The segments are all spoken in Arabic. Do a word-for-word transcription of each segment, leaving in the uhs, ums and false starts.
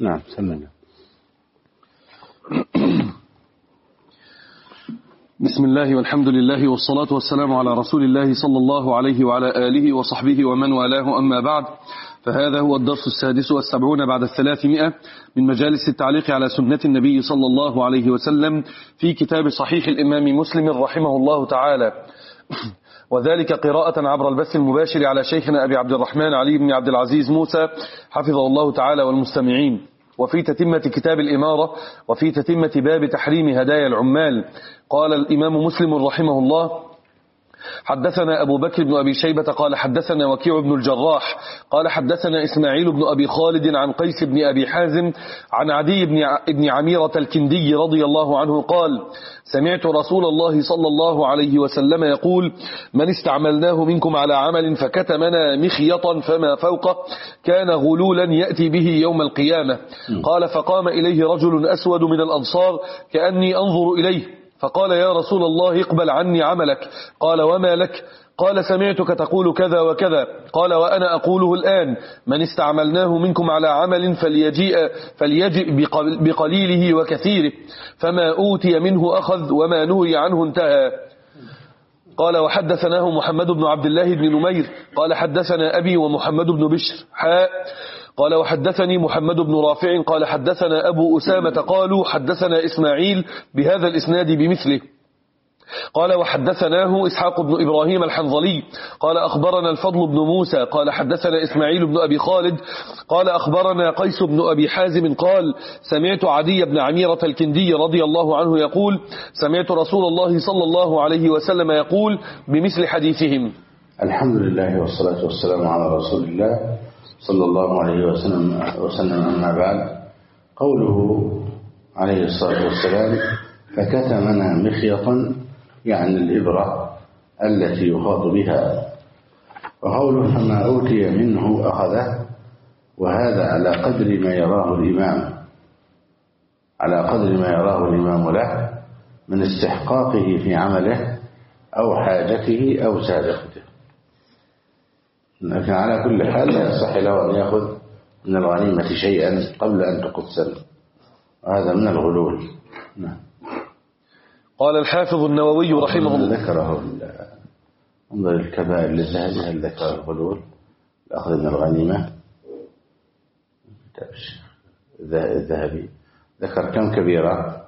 نعم سمعنا. بسم الله والحمد لله والصلاة والسلام على رسول الله صلى الله عليه وعلى آله وصحبه ومن والاه، أما بعد، فهذا هو الدرس السادس والسبعون بعد الثلاثمائة من مجالس التعليق على سنة النبي صلى الله عليه وسلم في كتاب صحيح الإمام مسلم رحمه الله تعالى، وذلك قراءة عبر البث المباشر على شيخنا أبي عبد الرحمن علي بن عبد العزيز موسى حفظه الله تعالى والمستمعين، وفي تتمة كتاب الإمارة، وفي تتمة باب تحريم هدايا العمال. قال الإمام مسلم رحمه الله: حدثنا أبو بكر بن أبي شيبة قال حدثنا وكيع بن الجراح قال حدثنا إسماعيل بن أبي خالد عن قيس بن أبي حازم عن عدي بن عميرة الكندي رضي الله عنه قال: سمعت رسول الله صلى الله عليه وسلم يقول: من استعملناه منكم على عمل فكتمنا مخيطا فما فوقه كان غلولا يأتي به يوم القيامة. قال: فقام إليه رجل أسود من الأنصار كأني أنظر إليه، فقال: يا رسول الله اقبل عني عملك. قال: وما لك؟ قال: سمعتك تقول كذا وكذا. قال: وأنا أقوله الآن: من استعملناه منكم على عمل فليجيء, فليجئ بقليله وكثيره، فما أوتي منه أخذ وما نهي عنه انتهى. قال: وحدثناه محمد بن عبد الله بن نمير قال حدثنا أبي ومحمد بن بشر حاء. قال: وحدثني محمد بن رافع قال حدثنا أبو أسامة قالوا حدثنا إسماعيل بهذا الإسناد بمثله. قال: وحدثناه إسحاق بن إبراهيم الحنظلي قال أخبرنا الفضل بن موسى قال حدثنا إسماعيل بن أبي خالد قال أخبرنا قيس بن أبي حازم قال: سمعت عدي بن عميرة الكندي رضي الله عنه يقول: سمعت رسول الله صلى الله عليه وسلم يقول بمثل حديثهم. الحمد لله والصلاة والسلام على رسول الله صلى الله عليه وسلم, وسلم أما بعد. قوله عليه الصلاة والسلام: فكتمنا مخيطا، يعني الإبرة التي يخاط بها. وقوله: فما أوتي منه أخذه، وهذا على قدر ما يراه الإمام على قدر ما يراه الإمام له من استحقاقه في عمله أو حاجته أو سابقته. لكن على كل حال لا يصح له أن يأخذ من الغنيمة شيئا قبل أن تقتل، وهذا من الغلول. نعم. قال الحافظ النووي رحمه الله: ذكره انظر الكبائر للذهبي، هل ذكر الغلول الأخذ من الغنيمة؟ الذهبي ذكر كم كبيرة؟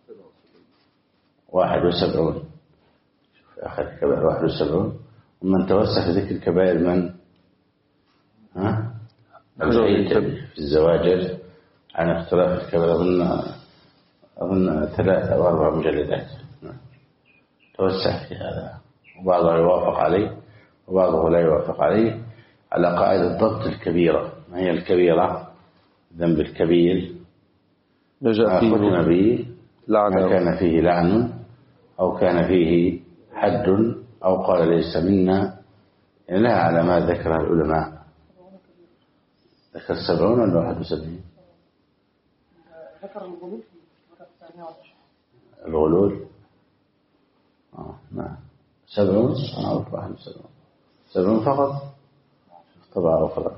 واحد وسبعون. أخذ كبائر واحد وسبعون. ومن توسع في ذكر الكبائر من؟ ها؟ في الزواجر عن اختلاف الكبائر، أظن أظن ثلاثة أو أربع مجلدات. توسع في هذا، وبعضه يوافق عليه وبعضه لا يوافق عليه، على قاعدة ضبط الكبيرة. ما هي الكبيرة؟ ذنب الكبير ما ختم به، ما كان فيه لعن أو كان فيه حد أو قال ليس منا، يعني لها علامات ذكرها العلماء. ذكر سبعون ولا واحد وسبعين؟ ذكر الغلول الغلول آه نعم سبعون أو واحد وسبعون، سبعون فقط طبعا أخرى.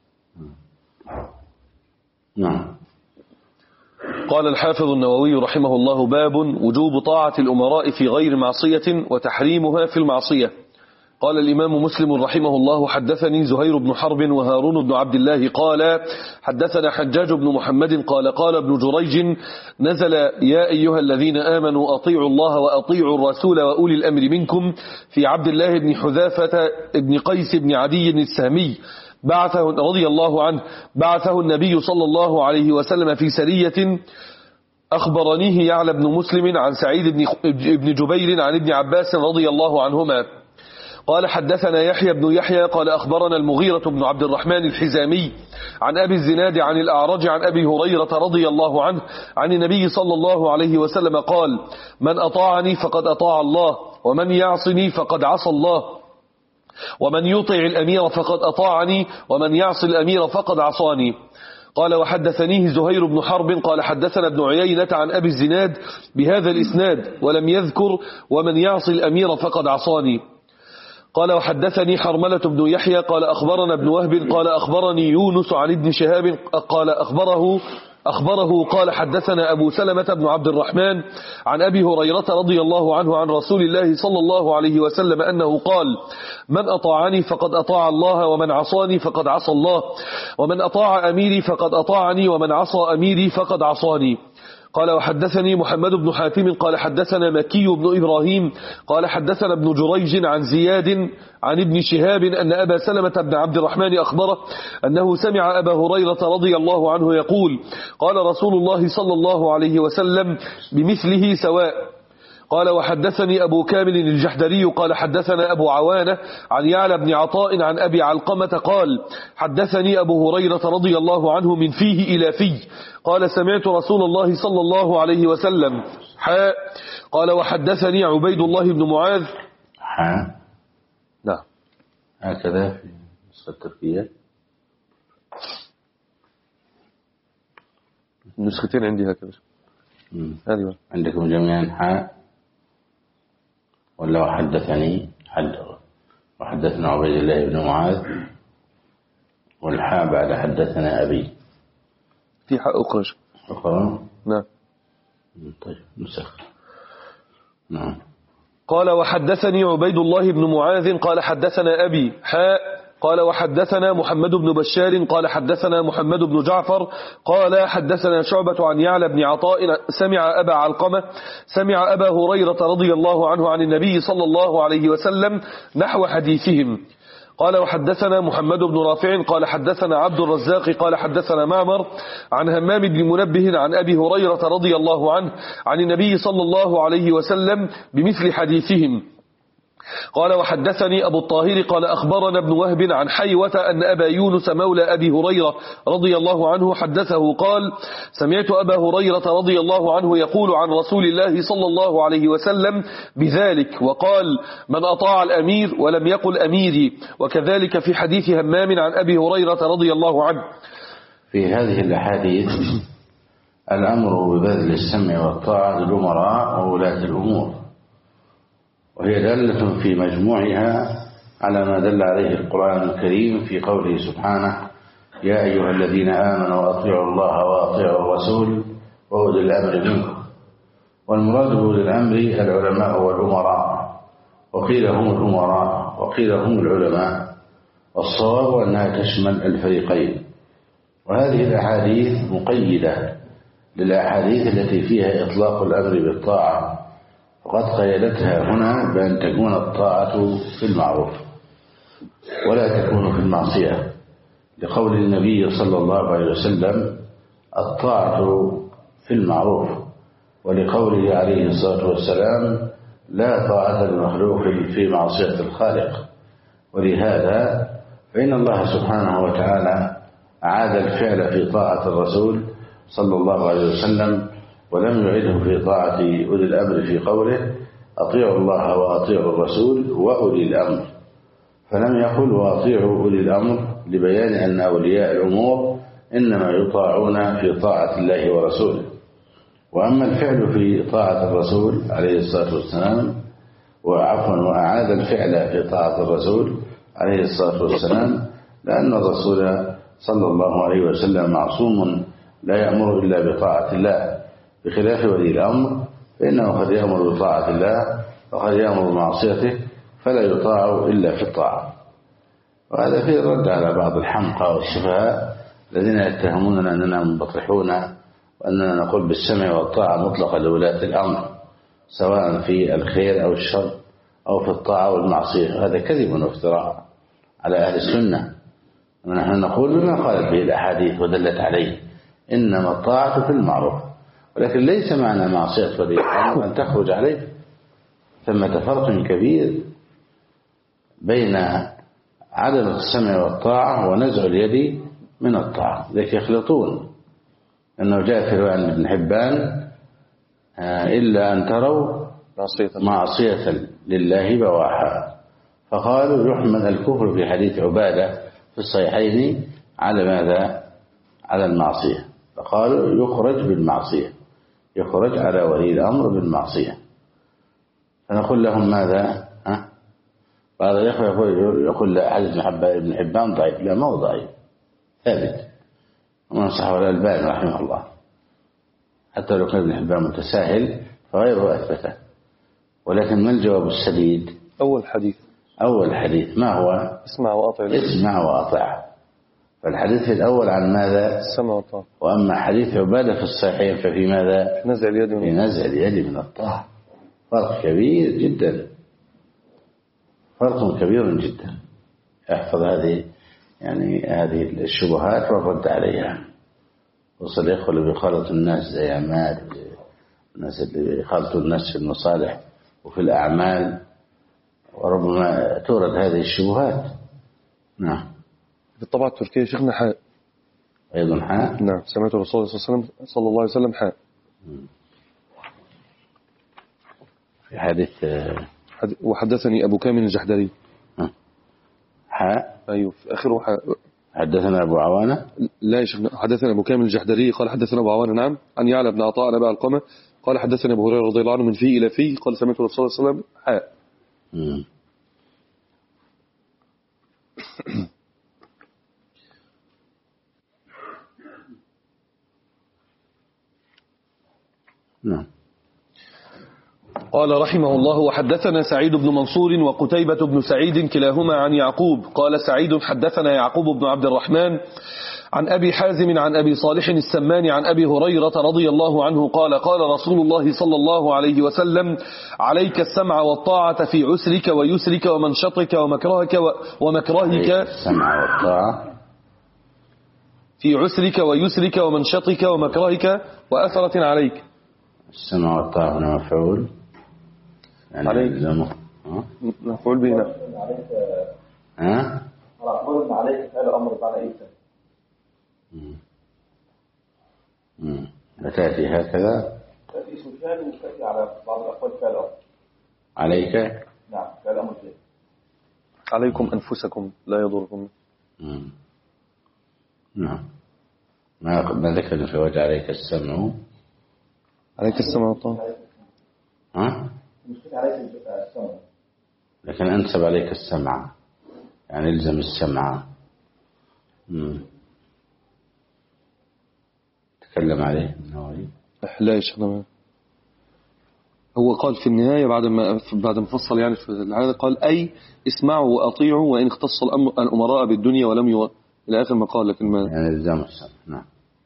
نعم. قال الحافظ النووي رحمه الله: باب وجوب طاعة الأمراء في غير معصية وتحريمها في المعصية. قال الإمام مسلم رحمه الله: حدثني زهير بن حرب وهارون بن عبد الله قال حدثنا حجاج بن محمد قال قال ابن جريج: نزل يا أيها الذين آمنوا أطيعوا الله وأطيعوا الرسول وأولي الأمر منكم في عبد الله بن حذافة بن قيس بن عدي السهمي بعثه رضي الله عنه بعثه النبي صلى الله عليه وسلم في سرية. أخبرنيه يعلى بن مسلم عن سعيد بن جبير عن ابن عباس رضي الله عنهما قال حدثنا يحيى بن يحيى قال أخبرنا المغيرة بن عبد الرحمن الحزامي عن أبي الزناد عن الأعرج عن أبي هريرة رضي الله عنه عن النبي صلى الله عليه وسلم قال: من أطاعني فقد أطاع الله، ومن يعصني فقد عصى الله، ومن يطع الأمير فقد أطاعني، ومن يعصي الأمير فقد عصاني. قال: وحدثنيه زهير بن حرب قال حدثنا ابن عيينة عن أبي الزناد بهذا الإسناد ولم يذكر ومن يعصي الأمير فقد عصاني. قال وحدثني حرملة بن يحيى قال أخبرنا ابن وهب قال أخبرني يونس عن ابن شهاب قال أخبره أخبره قال حدثنا أبو سلمة بن عبد الرحمن عن أبي هريرة رضي الله عنه عن رسول الله صلى الله عليه وسلم أنه قال من أطاعني فقد أطاع الله ومن عصاني فقد عصى الله ومن أطاع أميري فقد أطاعني ومن عصى أميري فقد عصاني. قال وحدثني محمد بن حاتم قال حدثنا مكي بن إبراهيم قال حدثنا ابن جريج عن زياد عن ابن شهاب أن أبا سلمة بن عبد الرحمن أخبره أنه سمع أبا هريرة رضي الله عنه يقول قال رسول الله صلى الله عليه وسلم بمثله سواء. قال وحدثني أبو كامل الجحدري قال حدثنا أبو عوانة عن يعلى بن عطاء عن أبي علقمة قال حدثني أبو هريرة رضي الله عنه من فيه إلى في قال سمعت رسول الله صلى الله عليه وسلم حاء. قال وحدثني عبيد الله بن معاذ حاء نعم هكذا في نسخة التركية النسختين عندي هكذا هذه عندكم جميعا حاء ولا وحدثني حد وحدثنا عبيد الله بن معاذ والحاء بعد حدثنا أبي في حاء أخرى أخرى نعم طيب نسخ نعم. قال وحدثني عبيد الله بن معاذ قال حدثنا أبي حاء. قال وحدثنا محمد بن بشار قال حدثنا محمد بن جعفر قال حدثنا شعبة عن يعلى بن عطاء سمع أبا علقمة سمع أبا هريرة رضي الله عنه عن النبي صلى الله عليه وسلم نحو حديثهم. قال وحدثنا محمد بن رافع قال حدثنا عبد الرزاق قال حدثنا معمر عن همام بن منبه عن أبي هريرة رضي الله عنه عن النبي صلى الله عليه وسلم بمثل حديثهم. قال وحدثني أبو الطاهر قال أخبرنا ابن وهب عن حيوة أن أبا يونس مولى أبي هريرة رضي الله عنه حدثه قال سمعت أبا هريرة رضي الله عنه يقول عن رسول الله صلى الله عليه وسلم بذلك وقال من أطاع الأمير ولم يقل أميري. وكذلك في حديث همام عن أبي هريرة رضي الله عنه. في هذه الأحاديث الأمر ببذل السمع والطاعة للأمراء وولاة الأمور، وهي دالة في مجموعها على ما دل عليه القرآن الكريم في قوله سبحانه يا أيها الذين آمنوا أطيعوا الله وأطيعوا الرسول وأولي الأمر منكم. والمراد بأولي الأمر العلماء والأمراء، وقيل هم الأمراء وقيل هم العلماء، والصواب أنها تشمل الفريقين. وهذه الأحاديث مقيدة للأحاديث التي فيها إطلاق الأمر بالطاعة، وقد قيدتها هنا بأن تكون الطاعة في المعروف ولا تكون في المعصية، لقول النبي صلى الله عليه وسلم الطاعة في المعروف، ولقوله عليه الصلاة والسلام لا طاعة لمخلوق في معصية الخالق. ولهذا فإن الله سبحانه وتعالى أعاد الفعل في طاعة الرسول صلى الله عليه وسلم، ولم يعده في طاعة أولي الأمر في قوله أطيعوا الله وأطيعوا الرسول وأولي الأمر، فلم يقل وأطيعوا أولي الأمر لبيان أن أولياء الأمور إنما يطاعون في طاعة الله ورسوله. وأما الفعل في طاعة الرسول عليه الصلاة والسلام وعفوا وأعاد الفعل في طاعة الرسول عليه الصلاة والسلام لأن الرسول صلى الله عليه وسلم معصوم لا يأمر إلا بطاعة الله، بخلاف ولي الأمر فإنه قد يأمر بطاعة الله وقد يأمر بمعصيته فلا يطاع إلا في الطاعة. وهذا فيه الرد على بعض الحمقى والسفهاء الذين يتهموننا أننا منبطحون وأننا نقول بالسمع والطاعة مطلقة لولاة الأمر سواء في الخير أو الشر أو في الطاعة والمعصية. هذا كذب وافتراء على أهل السنة. ونحن نقول بما قالت به الأحاديث ودلت عليه إنما الطاعة في المعروف، ولكن ليس معنى معصية ولي الأمر أن تخرج عليه. ثمة فرق كبير بين عدم السمع والطاعة ونزع اليد من الطاعة، ذلك يخلطون. أنه جاء في رواية ابن حبان إلا أن تروا معصية لله بواحا، فقالوا يحمل الكفر في حديث عبادة في الصحيحين على ماذا؟ على المعصية، فقالوا يخرج بالمعصية، يخرج على ولي الأمر بالمعصية. فنقول لهم ماذا؟ ها؟ بعض الإخوة يقول يقول لا حديث ابن حبان ضعيف. لا، ما هو ضعيف، ثابت، ومن صححه الألباني رحمه الله. حتى لو كان ابن حبان متساهل فغيره أثبته. ولكن ما الجواب السديد؟ أول حديث أول حديث ما هو؟ اسمع وأطع. اسمع وأطع. فالحديث الأول عن ماذا؟ السمع والطاعة. وأما حديث عبادة في الصحيحين ففي ماذا؟ نزع اليد من في نزع اليد من الطاعة. فرق كبير جدا، فرق كبير جدا. احفظ هذه يعني هذه الشبهات والرد عليها. وصل يقول اللي بيخالط الناس زي عماد، الناس اللي بيخالطوا الناس في المصالح وفي الأعمال، وربما تورد هذه الشبهات. نعم. في الطبعة التركية شيخنا حاء أيضا حاء. نعم، سمعت الرسول صلى الله عليه وسلم حاء. في حديث وحدثني أبو كامل الجحدري حاء. أيوه، في آخره حاء. حدثنا أبو عوانة. لا يا شيخنا، حدثنا أبو كامل الجحدري قال حدثنا أبو عوانة نعم عن يعلى بن عطاء نبع القمة قال حدثنا أبو هريرة رضي الله عنه من فيه إلى فيه قال سمعت الرسول صلى الله عليه وسلم حاء. مم. نعم. قال رحمه الله وحدثنا سعيد بن منصور وقتيبة بن سعيد كلاهما عن يعقوب قال سعيد حدثنا يعقوب بن عبد الرحمن عن أبي حازم عن أبي صالح السمان عن أبي هريرة رضي الله عنه قال قال رسول الله صلى الله عليه وسلم عليك السمع والطاعة في عسرك ويسرك ومنشطك ومكرهك ومكرهك. السمع والطاعة في عسرك ويسرك ومنشطك ومكرهك وأثرة عليك. السمع والطاعة هنا مفعول يعني عليك مفعول به. نعم. ها؟ على عليك فعل أمر بعد إيه؟ امم تأتي هكذا. تأتي اسم فعل وتأتي على بعض الأقوال فعل أمر. عليك. نعم، فعل أمر فعل. عليكم أنفسكم لا يضركم. امم نعم. ما ما ذكر في وجه عليك السمع. عليك السمع والطاعة. ها؟ مشكلة عليك السمع. لكن أنسب عليك السمع يعني الزم السمع. امم تكلم عليه النووي. لا يا شيخنا، هو قال في النهاية بعد ما بعد ما فصل يعني في العادة قال أي اسمعوا وأطيعوا وإن اختص الأمراء بالدنيا ولم يو إلى آخر ما قال. لكن ما يعني الزم السمع. نعم.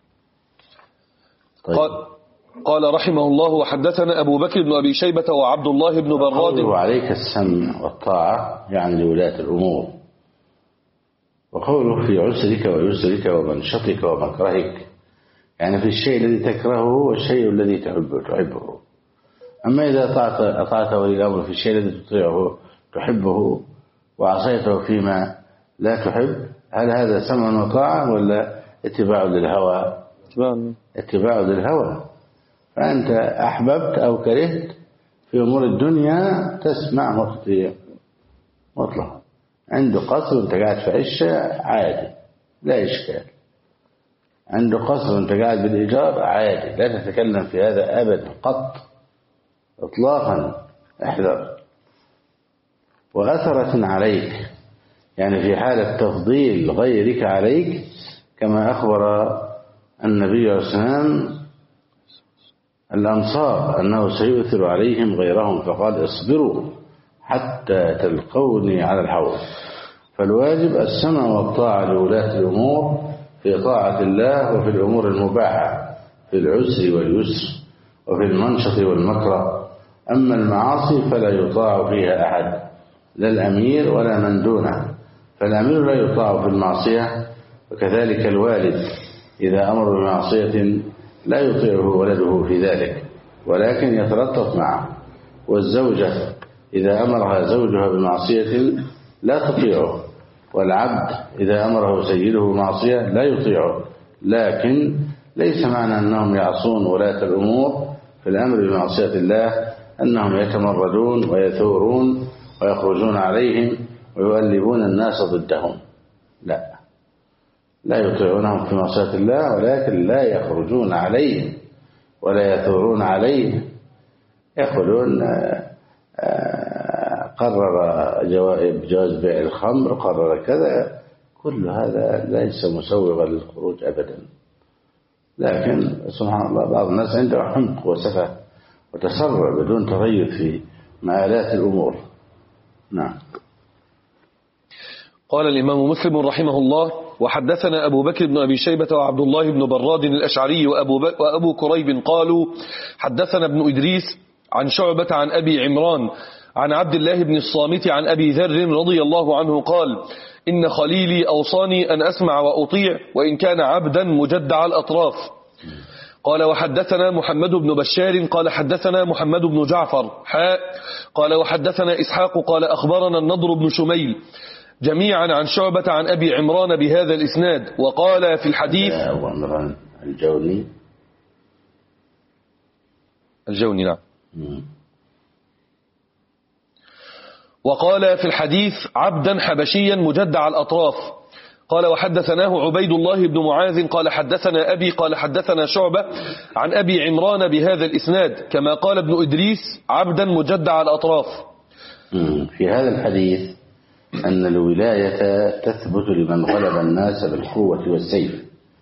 طيب. قال قال رحمه الله وحدثنا أبو بكر بن أبي شيبة وعبد الله بن براد. وعليك السمع والطاعة يعني لولاة الأمور. وقوله في عسرك ويسرك ومنشطك ومكرهك يعني في الشيء الذي تكرهه والشيء الذي تحبه تحبه. أما إذا أطعت أطعت ولي الأمر في الشيء الذي تطيعه تحبه وعصيته فيما لا تحب، هل هذا سمع وطاعة ولا اتباع للهوى؟ اتباع للهوى. فأنت أحببت أو كرهت في أمور الدنيا تسمع وتطيع مطلقا. عنده قصر وانت قاعد في عشة عادي لا إشكال. عنده قصر وانت قاعد بالإيجار عادي، لا تتكلم في هذا أبدا قط إطلاقا. احذر. وأثرة عليك يعني في حالة تفضيل غيرك عليك كما أخبر النبي عليه الصلاة والسلام الأنصار أنه سيؤثر عليهم غيرهم فقال اصبروا حتى تلقوني على الحوض. فالواجب السمع والطاعة لولاة الأمور في طاعة الله وفي الأمور المباحة في العسر واليسر وفي المنشط والمكره. أما المعاصي فلا يطاع فيها أحد لا الأمير ولا من دونه. فالأمير لا يطاع في المعصية وكذلك الوالد إذا أمر بمعصية لا يطيعه ولده في ذلك ولكن يتلطف معه. والزوجة إذا أمرها زوجها بمعصية لا تطيعه. والعبد إذا أمره سيده بمعصية لا يطيعه. لكن ليس معنى أنهم يعصون ولاة الأمور في الأمر بمعصية الله أنهم يتمردون ويثورون ويخرجون عليهم ويؤلبون الناس ضدهم. لا لا يطيعونهم في معصية الله ولكن لا يخرجون عليهم ولا يثورون عليهم. يقولون قرر جواز بيع الخمر، قرر كذا، كل هذا ليس مسوغا للخروج أبدا. لكن سبحان الله بعض الناس عنده حمق وسفه وتسرع بدون تغير في مآلات الأمور. نعم. قال الإمام مسلم رحمه الله: وحدثنا أبو بكر بن أبي شيبة وعبد الله بن براد الأشعري وأبو, وأبو كريب قالوا حدثنا ابن إدريس عن شعبة عن أبي عمران عن عبد الله بن الصامت عن أبي ذر رضي الله عنه قال: إن خليلي أوصاني أن أسمع وأطيع وإن كان عبدا مجدع الأطراف. قال: وحدثنا محمد بن بشار قال حدثنا محمد بن جعفر حاء قال: وحدثنا إسحاق قال أخبرنا النضر بن شميل جميعا عن شعبة عن أبي عمران بهذا الإسناد. وقال في الحديث أبو عمران الجوني الجوني نعم. وقال في الحديث عبدا حبشيا مجدع الأطراف. قال: وحدثناه عبيد الله بن معاذ قال حدثنا أبي قال حدثنا شعبة عن أبي عمران بهذا الإسناد كما قال ابن إدريس عبدا مجدع الأطراف. في هذا الحديث أن الولاية تثبت لمن غلب الناس بالقوة والسيف،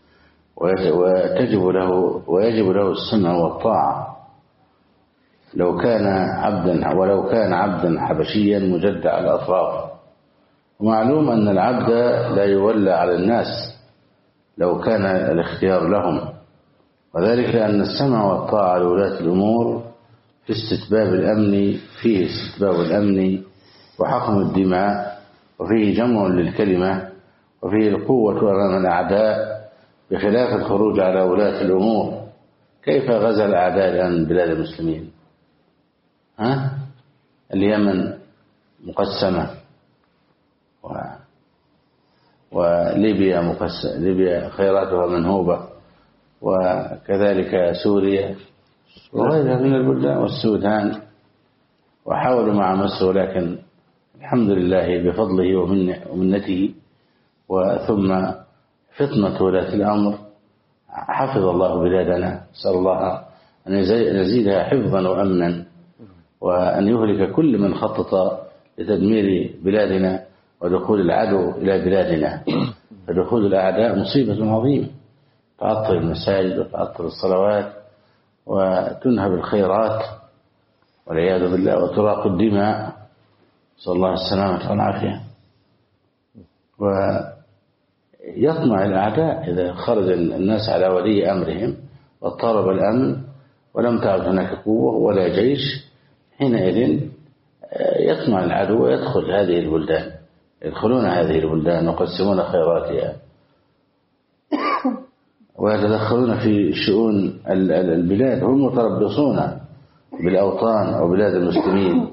وتجب له ويجب له السمع والطاعة لو كان عبدا ولو كان عبدا حبشيا مجدع الأطراف. ومعلوم أن العبد لا يولى على الناس لو كان الاختيار لهم، وذلك لأن السمع والطاعة لولاة الأمور في استتباب الأمن فيه استتباب الأمن وحقن الدماء، وفيه جمع للكلمة، وفيه القوة أمام الأعداء، بخلاف الخروج على ولاة الأمور. كيف غزا الأعداء الآن بلاد المسلمين؟ ها؟ اليمن مقسمة و... وليبيا مقسمة، ليبيا خيراتها منهوبة، وكذلك سوريا وغيرها من البلدان والسودان، وحاولوا مع مصر، ولكن الحمد لله بفضله ومنته وثم فطنة ولاة الأمر حفظ الله بلادنا. نسأل الله أن يزيدها حفظا وأمنا، وأن يهلك كل من خطط لتدمير بلادنا ودخول العدو إلى بلادنا. فدخول الأعداء مصيبة عظيمة، تعطل المساجد وتعطل الصلوات وتنهب الخيرات والعياذ بالله، وتراق الدماء، نسأل الله السلامة والعافية. ويطمع الأعداء إذا خرج الناس على ولي أمرهم واضطرب الأمن ولم تعد هناك قوة ولا جيش، حينئذ يطمع العدو ويدخل هذه البلدان، يدخلون هذه البلدان ويقسمون خيراتها ويتدخلون في شؤون البلاد، هم متربصون بالأوطان أو بلاد المسلمين.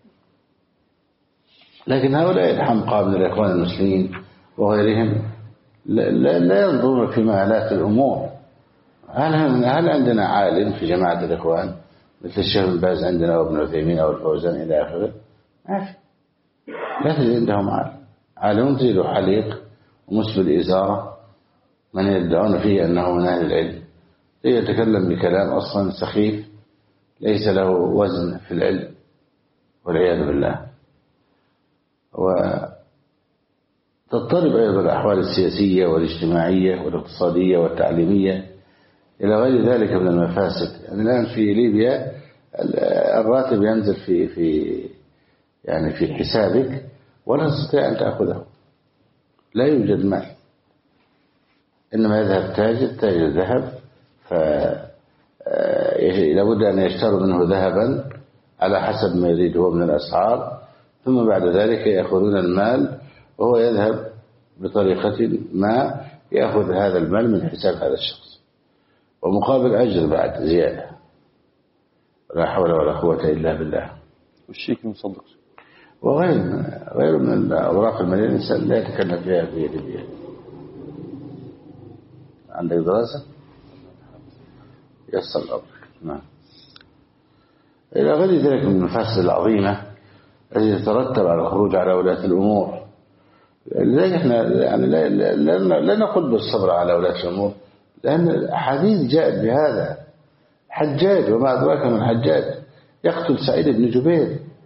لكن هؤلاء الحمقى من الإخوان المسلمين وغيرهم لا, لا ينظرون في مآلات الأمور. هل, هل عندنا عالم في جماعة الإخوان مثل الشيخ بن باز عندنا وابن عثيمين أو الفوزان إلى آخره؟ ما في، لا تجد عندهم عالم. عالم تجد حليق ومسبل إزارة من يدعون فيه أنه من أهل العلم، يتكلم بكلام أصلا سخيف ليس له وزن في العلم والعياذ بالله. وتضطرب أيضا الأحوال السياسية والاجتماعية والاقتصادية والتعليمية إلى غير ذلك من المفاسد. يعني الآن في ليبيا الراتب ينزل في في يعني في حسابك ولا تستطيع أن تأخذه، لا يوجد مال، إنما يذهب تاجر تاجر ذهب، فلابد أن يشتروا منه ذهبا على حسب ما يريد هو من الأسعار، ثم بعد ذلك يأخذون المال وهو يذهب بطريقة ما يأخذ هذا المال من حساب هذا الشخص، ومقابل أجر بعد زيادة. لا حول ولا قوة إلا بالله. والشيك مصدق وغير غير من الأوراق المالية الإنسان لا يتكلم فيها في ليبيا. عندك دراسة يسر الأمر. نعم. إلى غير ذلك من المفاسد العظيمة التي تترتب على الخروج على ولاة الأمور. لذلك احنا يعني لا, لا, لا نقول بالصبر على ولاة الأمور، لأن الحديث جاءت بهذا. حجاج وما أدراك من حجاج يقتل سعيد بن جبير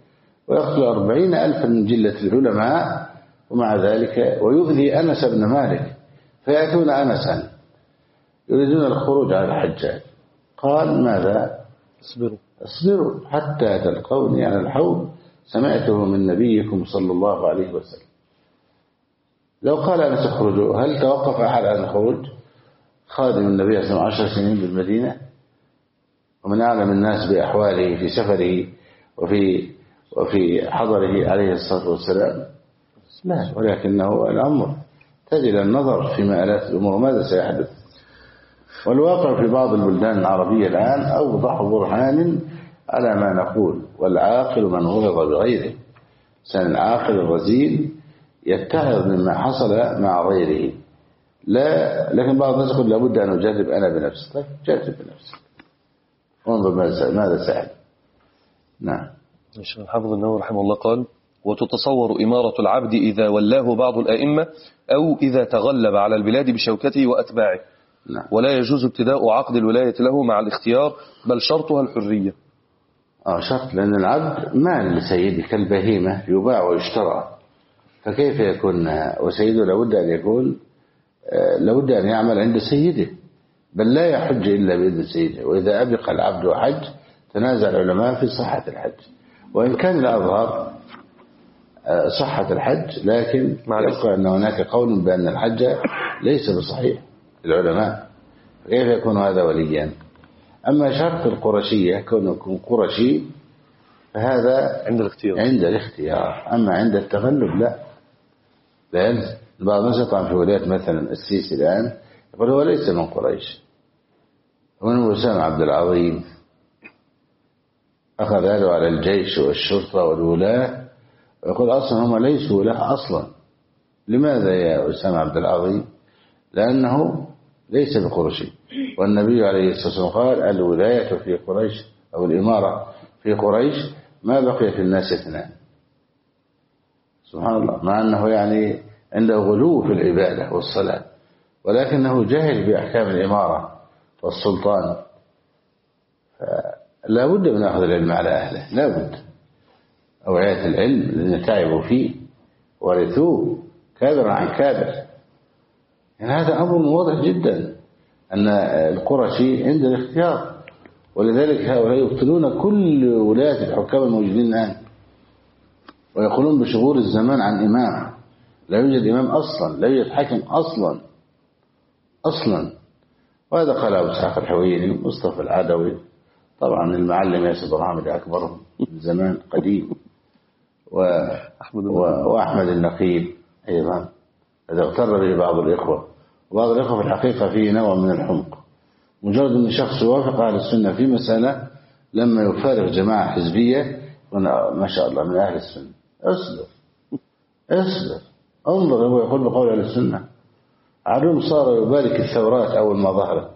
ويقتل أربعين ألفا من جلة العلماء، ومع ذلك ويؤذي أنس بن مالك، فيأتون أنسا يريدون الخروج على الحجاج، قال ماذا؟ اصبروا اصبروا حتى تلقوني على الحوض سمعته من نبيكم صلى الله عليه وسلم. لو قال أنس اخرجوا، هل توقف أحد عن الخروج؟ خادم النبي صلى الله عليه وسلم عشر سنين بالمدينة، ومن أعلم الناس بأحواله في سفره وفي وفي حضره عليه الصلاة والسلام، لا، ولكنه الأمر تجد النظر في مآلات الأمور ماذا سيحدث. والواقع في بعض البلدان العربية الآن أوضح برهان على ما نقول، والعاقل من غلظ بغيره. سن العاقل الرزين يتعظ مما حصل مع غيره، لا، لكن بعض الناس يقول لابد أن أجرب أنا بنفسي. طيب جرب بنفسك وانظر ماذا سأل. نعم. الحافظ النووي رحمه الله قال: وتتصور إمارة العبد إذا ولاه بعض الأئمة أو إذا تغلب على البلاد بشوكته وأتباعه. نعم. ولا يجوز ابتداء عقد الولاية له مع الاختيار، بل شرطها الحرية. آه شرط، لأن العبد مال لسيده كالبهيمة يباع ويشترى، فكيف يكون وسيده لابد أن يكون لابد أن يعمل عند سيده، بل لا يحج إلا بإذن سيده. وإذا أبق العبد وحج تنازع العلماء في صحة الحج، وإن كان الأظهر صحة الحج، لكن يبقى أن هناك قول بأن الحج ليس بصحيح العلماء، كيف يكون هذا وليا؟ أما شرط القرشية كونه يكون قرشي فهذا عند الاختيار عند الاختيار، أما عند التغلب لا. لأن بعض الناس يطعن في ولاية مثلا السيسي الآن يقول هو ليس من قريش، ومن وسام عبد العظيم أخذ هذا على الجيش والشرطة والولاة، ويقول أصلا هم ليسوا ولاة أصلا. لماذا يا وسام عبد العظيم؟ لأنه ليس بقرشي، والنبي عليه الصلاة والسلام قال الولاية في قريش أو الإمارة في قريش ما بقي في الناس اثنان. سبحان الله، مع أنه يعني عنده غلو في العبادة والصلاة، ولكنه جاهل بأحكام الإمارة والسلطان. لا بد من أخذ العلم على أهله، لا بد. أوعية العلم الذين تعبوا فيه ورثوه كابرا عن كابر. يعني هذا أمر واضح جدا أن القرشي عند الاختيار، ولذلك هؤلاء يبطلون كل ولاية الحكام الموجودين الآن، ويقولون بشغور الزمان عن إمام. لا يوجد إمام أصلا، لا يوجد حاكم أصلا أصلا. وهذا قال أبو إسحاق الحويني، مصطفى العدوي، طبعا المعلم ياسر برهام أكبرهم من زمان قديم، وأحمد وأحمد النقيب أيضا. هذا اغتر به بعض الإخوة، وبعض الإخوة في الحقيقة فيه نوع من الحمق. مجرد أن شخص يوافق أهل السنة في مسألة، لما يفارق جماعة حزبية ما شاء الله من أهل السنة، اصبر اصبر انظر، هو يقول بقول أهل السنة. عدوم صار يبارك الثورات أول ما ظهرت،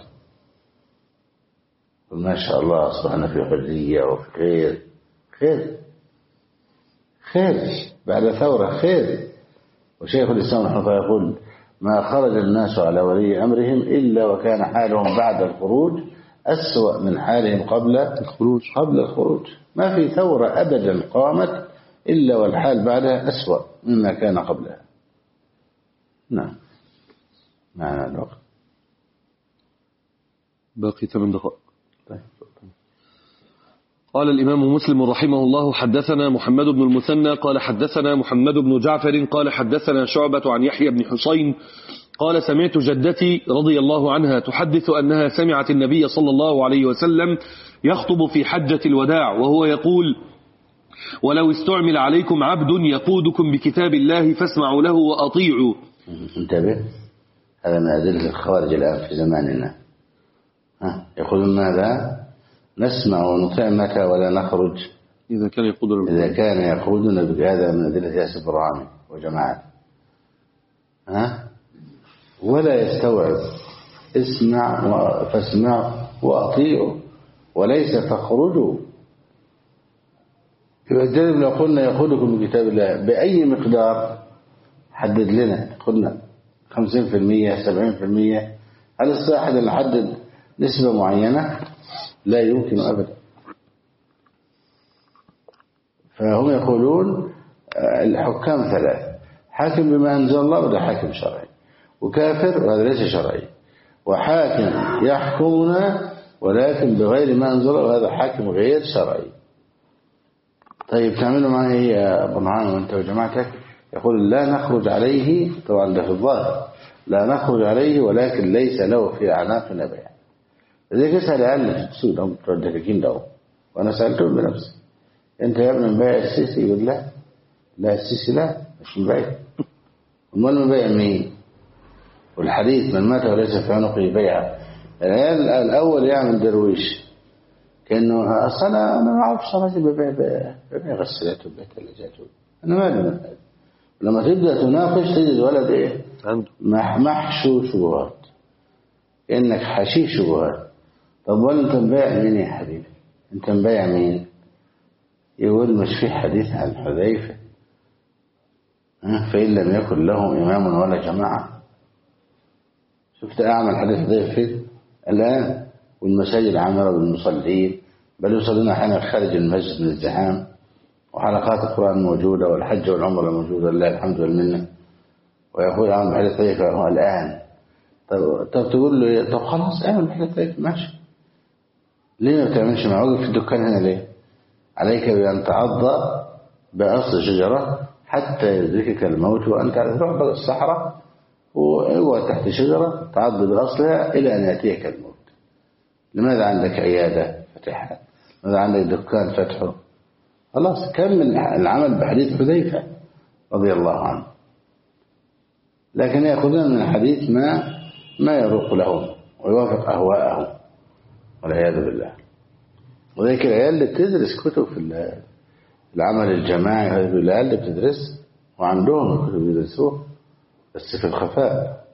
ما شاء الله أصبحنا في حرية وفي خير خير خير بعد ثورة خير. وشيخ الإسلام رحمه الله يقول ما خرج الناس على ولي أمرهم إلا وكان حالهم بعد الخروج أسوأ من حالهم قبل الخروج قبل الخروج. ما في ثورة أبدا قامت إلا والحال بعدها أسوأ مما كان قبلها. نعم. معنا الوقت باقي ثمان دقائق. طيب. قال الإمام مسلم رحمه الله: حدثنا محمد بن المثنى قال حدثنا محمد بن جعفر قال حدثنا شعبة عن يحيى بن حسين قال سمعت جدتي رضي الله عنها تحدث أنها سمعت النبي صلى الله عليه وسلم يخطب في حجة الوداع وهو يقول: ولو استعمل عليكم عبد يقودكم بكتاب الله فاسمعوا له وأطيعوا. انتبه، هذا من أدلة الخوارج الآن في زماننا. ها يقولون ماذا؟ نسمع ونطيع متى ولا نخرج إذا كان يقودنا إذا كان يقودنا بهذا من أدلة ياسر برهامي وجماعة. ها ولا يستوعب اسمع فاسمع وأطيعوا وليس تخرجوا. يبدل لو قلنا يقودكم بكتاب الله بأي مقدار حدد لنا، قلنا خمسين في المية سبعين في المية، هل الصاحب أن نحدد نسبة معينة؟ لا يمكن أبدا. فهم يقولون الحكام ثلاث: حاكم بما أنزل الله وده حاكم شرعي، وكافر وهذا ليس شرعي، وحاكم يحكمنا ولكن بغير ما أنزل الله وهذا حاكم غير شرعي. طيب تعملوا معه إيه يا أبو نعام وأنت وجماعتك؟ يقول لا نخرج عليه، طبعا ده في الظاهر، لا نخرج عليه ولكن ليس له في أعناقنا بيع. لذلك اسأل أهل في السوق هم متردكين له، وأنا سألتهم بنفسي: أنت يا ابن مبايع السيسي؟ يقول لا لا السيسي لا مش مبايع. أمال مبايع مين؟ والحديث من مات وليس في عنقه بيعة. العيال الأول يعمل درويش كأنه أصلا أنا أنا ما أعرف صلاة ببيع ببيع غسالات وبيع ثلاجات، أنا ما أدري. لما تبدأ تناقش تجد ولد إيه عنده محشو شبهات، كأنك حشيش شبهات. طب ولا أنت مبايع مين يا حبيبي؟ أنت مبايع مين؟ يقول مش في حديث عن حذيفة فإن لم يكن لهم إمام ولا جماعة. شفت أعمل حديث حذيفة فين الآن؟ والمساجد عامرة بالمصلين، بل يصلون أحيانا خارج المسجد من الزحام، وحلقات القرآن موجودة، والحج والعمرة موجودة لله الحمد والمنة. ويقول أعمل حديث حذيفة هو الآن. طب, طب تقول له طب خلاص أعمل حديث حذيفة ماشي، ليه ما بتعملش معه؟ وقف في الدكان هنا ليه؟ عليك بأن تعض بأصل شجرة حتى يدركك الموت وأنت تروح بقى الصحراء وهو تحت شجرة تعض بأصلها إلى أن يأتيك الموت. لماذا عندك عيادة فتحها؟ لماذا عندك دكان فتحه؟ خلاص كمل العمل بحديث حذيفة رضي الله عنه. لكن يأخذون من الحديث ما ما يروق لهم ويوافق أهواءهم والعياذ بالله. وذلك العيال اللي بتدرس كتب في العمل الجماعي، هذه العيال اللي بتدرس وعندهم كتب يدرسوه بس في الخفاء،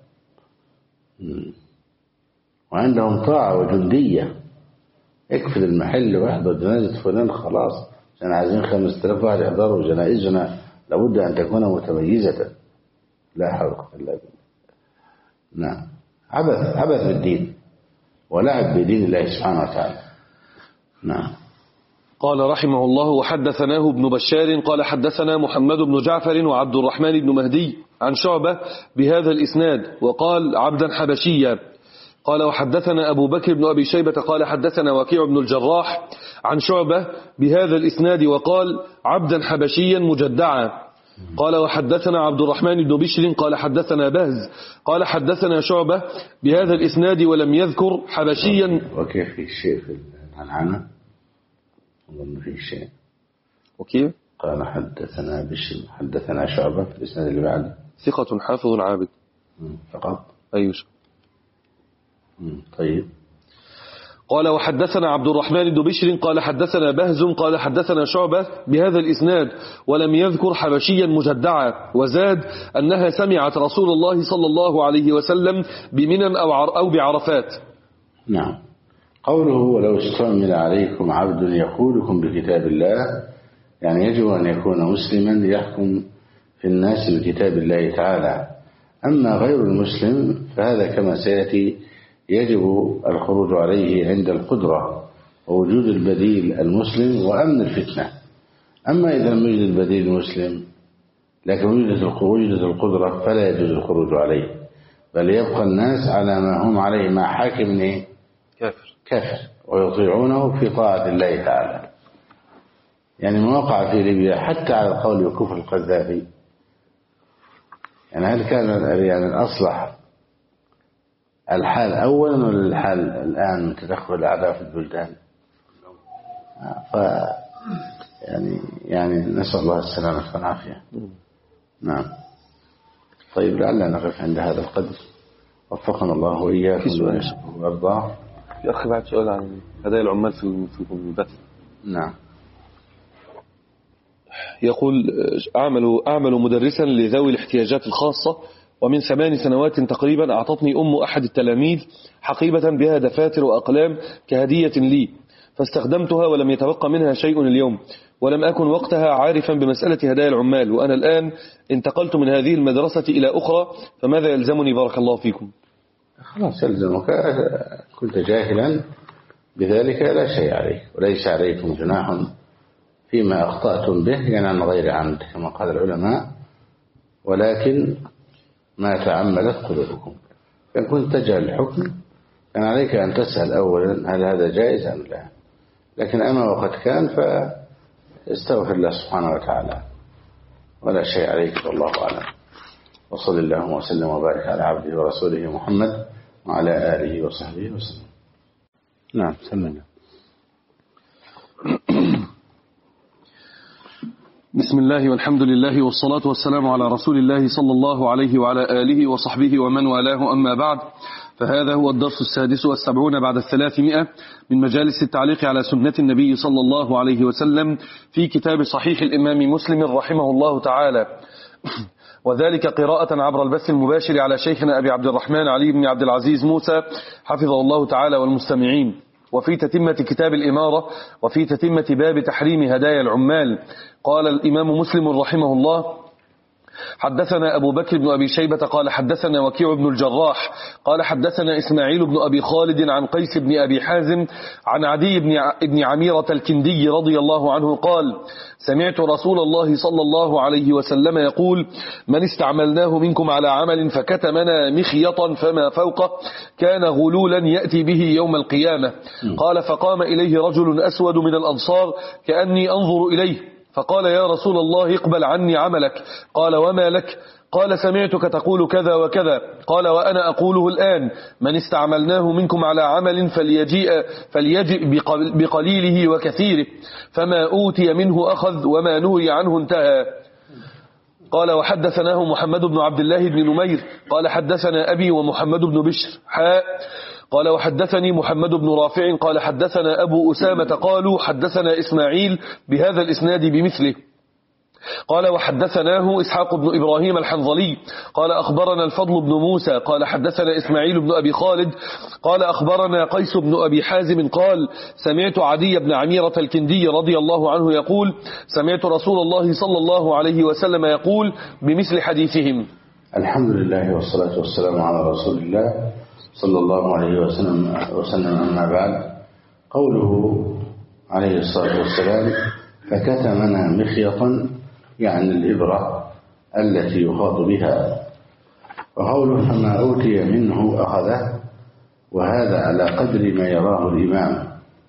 وعندهم طاعة وجندية. اقفل المحل واحضر جنازة فلان خلاص، عشان عايزين خمسة آلاف واحد يحضروا جنائزنا، لابد أن تكون متميزة. لا حول ولا قوة إلا بالله. نعم، عبث عبث بالدين ولعب بدين الله سبحانه وتعالى. نعم. قال رحمه الله: وحدثناه ابن بشار قال حدثنا محمد بن جعفر وعبد الرحمن بن مهدي عن شعبة بهذا الإسناد وقال عبدا حبشيا. قال وحدثنا أبو بكر بن أبي شيبة قال حدثنا وكيع بن الجراح عن شعبة بهذا الإسناد وقال عبدا حبشيا مجدعا. قال وحدثنا عبد الرحمن بن بشر قال حدثنا بهز قال حدثنا شعبة بهذا الإسناد ولم يذكر حبشيا. وكيف في شيء في العنعنة؟ أظن في شيء. وكيف؟ قال حدثنا بشر حدثنا شعبة في الإسناد اللي بعده. ثقة حافظ عابد فقط. أيوة. طيب. قال وحدثنا عبد الرحمن بن بشر قال حدثنا بهز قال حدثنا شعبة بهذا الإسناد ولم يذكر حبشيا مجدعا، وزاد أنها سمعت رسول الله صلى الله عليه وسلم بمنى أو أو بعرفات. نعم. قوله ولو استعمل عليكم عبد يقودكم بكتاب الله، يعني يجب أن يكون مسلما يحكم في الناس بكتاب الله تعالى. أما غير المسلم فهذا كما سيأتي يجب الخروج عليه عند القدرة ووجود البديل المسلم وأمن الفتنة. أما إذا لم يوجد البديل المسلم لكن وجدت القدرة فلا يجوز الخروج عليه، بل يبقى الناس على ما هم عليه مع حاكم إيه؟ كافر كافر ويطيعونه في طاعة الله تعالى. يعني ما وقع في ليبيا حتى على القول بكفر القذافي، يعني هل كان يعني الأصلح الحال أولا ولا الحال الآن من تدخل الأعداء في البلدان؟ ف يعني يعني نسأل الله السلامة والعافية. نعم. طيب لعلنا نقف عند هذا القدر، وفقنا الله وإياكم وأرضاه. يا أخي بعد سؤال عن هدايا العمال في البث. نعم. يقول أعمل أعمل مدرسا لذوي الاحتياجات الخاصة، ومن ثمان سنوات تقريبا أعطتني أم أحد التلاميذ حقيبة بها دفاتر وأقلام كهدية لي، فاستخدمتها ولم يتبقى منها شيء اليوم، ولم أكن وقتها عارفا بمسألة هدايا العمال، وأنا الآن انتقلت من هذه المدرسة إلى أخرى، فماذا يلزمني بارك الله فيكم؟ خلاص يلزمك، كنت جاهلا بذلك لا شيء عليك، وليس عليكم جناح فيما أخطأتم به يعني عن غير عمد كما قال العلماء، ولكن ما تعمدت قلوبكم. فإن كنت تجهل الحكم كان عليك أن تسأل أولا هل هذا جائز أم لا، لكن أما وقد كان فاستغفر الله سبحانه وتعالى ولا شيء عليك، والله أعلم. وصل اللهم وسلم وبارك على عبده ورسوله محمد وعلى آله وصحبه وسلم. نعم سلمنا. بسم الله والحمد لله والصلاة والسلام على رسول الله صلى الله عليه وعلى آله وصحبه ومن والاه، أما بعد، فهذا هو الدرس السادس والسبعون بعد الثلاثمائة من مجالس التعليق على سنة النبي صلى الله عليه وسلم في كتاب صحيح الإمام مسلم رحمه الله تعالى، وذلك قراءة عبر البث المباشر على شيخنا أبي عبد الرحمن علي بن عبد العزيز موسى حفظه الله تعالى والمستمعين، وفي تتمة كتاب الإمارة، وفي تتمة باب تحريم هدايا العمال. قال الإمام مسلم رحمه الله: حدثنا أبو بكر بن أبي شيبة قال حدثنا وكيع بن الجراح قال حدثنا إسماعيل بن أبي خالد عن قيس بن أبي حازم عن عدي بن عميرة الكندي رضي الله عنه قال: سمعت رسول الله صلى الله عليه وسلم يقول: من استعملناه منكم على عمل فكتمنا مخيطا فما فوقه كان غلولا يأتي به يوم القيامة. قال: فقام إليه رجل أسود من الأنصار كأني أنظر إليه، فقال: يا رسول الله اقبل عني عملك. قال: وما لك؟ قال: سمعتك تقول كذا وكذا. قال: وأنا أقوله الآن: من استعملناه منكم على عمل فليجيء, فليجئ بقليله وكثيره، فما أوتي منه أخذ وما نهي عنه انتهى. قال: وحدثناه محمد بن عبد الله بن نمير قال حدثنا أبي ومحمد بن بشر حاء. قال: وحدثني محمد بن رافع قال حدثنا أبو أسامة قالوا حدثنا إسماعيل بهذا الإسناد بمثله. قال: وحدثناه إسحاق بن إبراهيم الحنظلي قال أخبرنا الفضل بن موسى قال حدثنا إسماعيل بن أبي خالد قال أخبرنا قيس بن أبي حازم قال: سمعت عدي بن عميرة الكندي رضي الله عنه يقول: سمعت رسول الله صلى الله عليه وسلم يقول بمثل حديثهم. الحمد لله والصلاة والسلام على رسول الله صلى الله عليه وسلم, وسلم أما بعد. قوله عليه الصلاة والسلام: فكتمنا مخيطا يعني الإبرة التي يخاط بها، وقوله: فما أوتي منه أخذه، وهذا على قدر ما يراه الإمام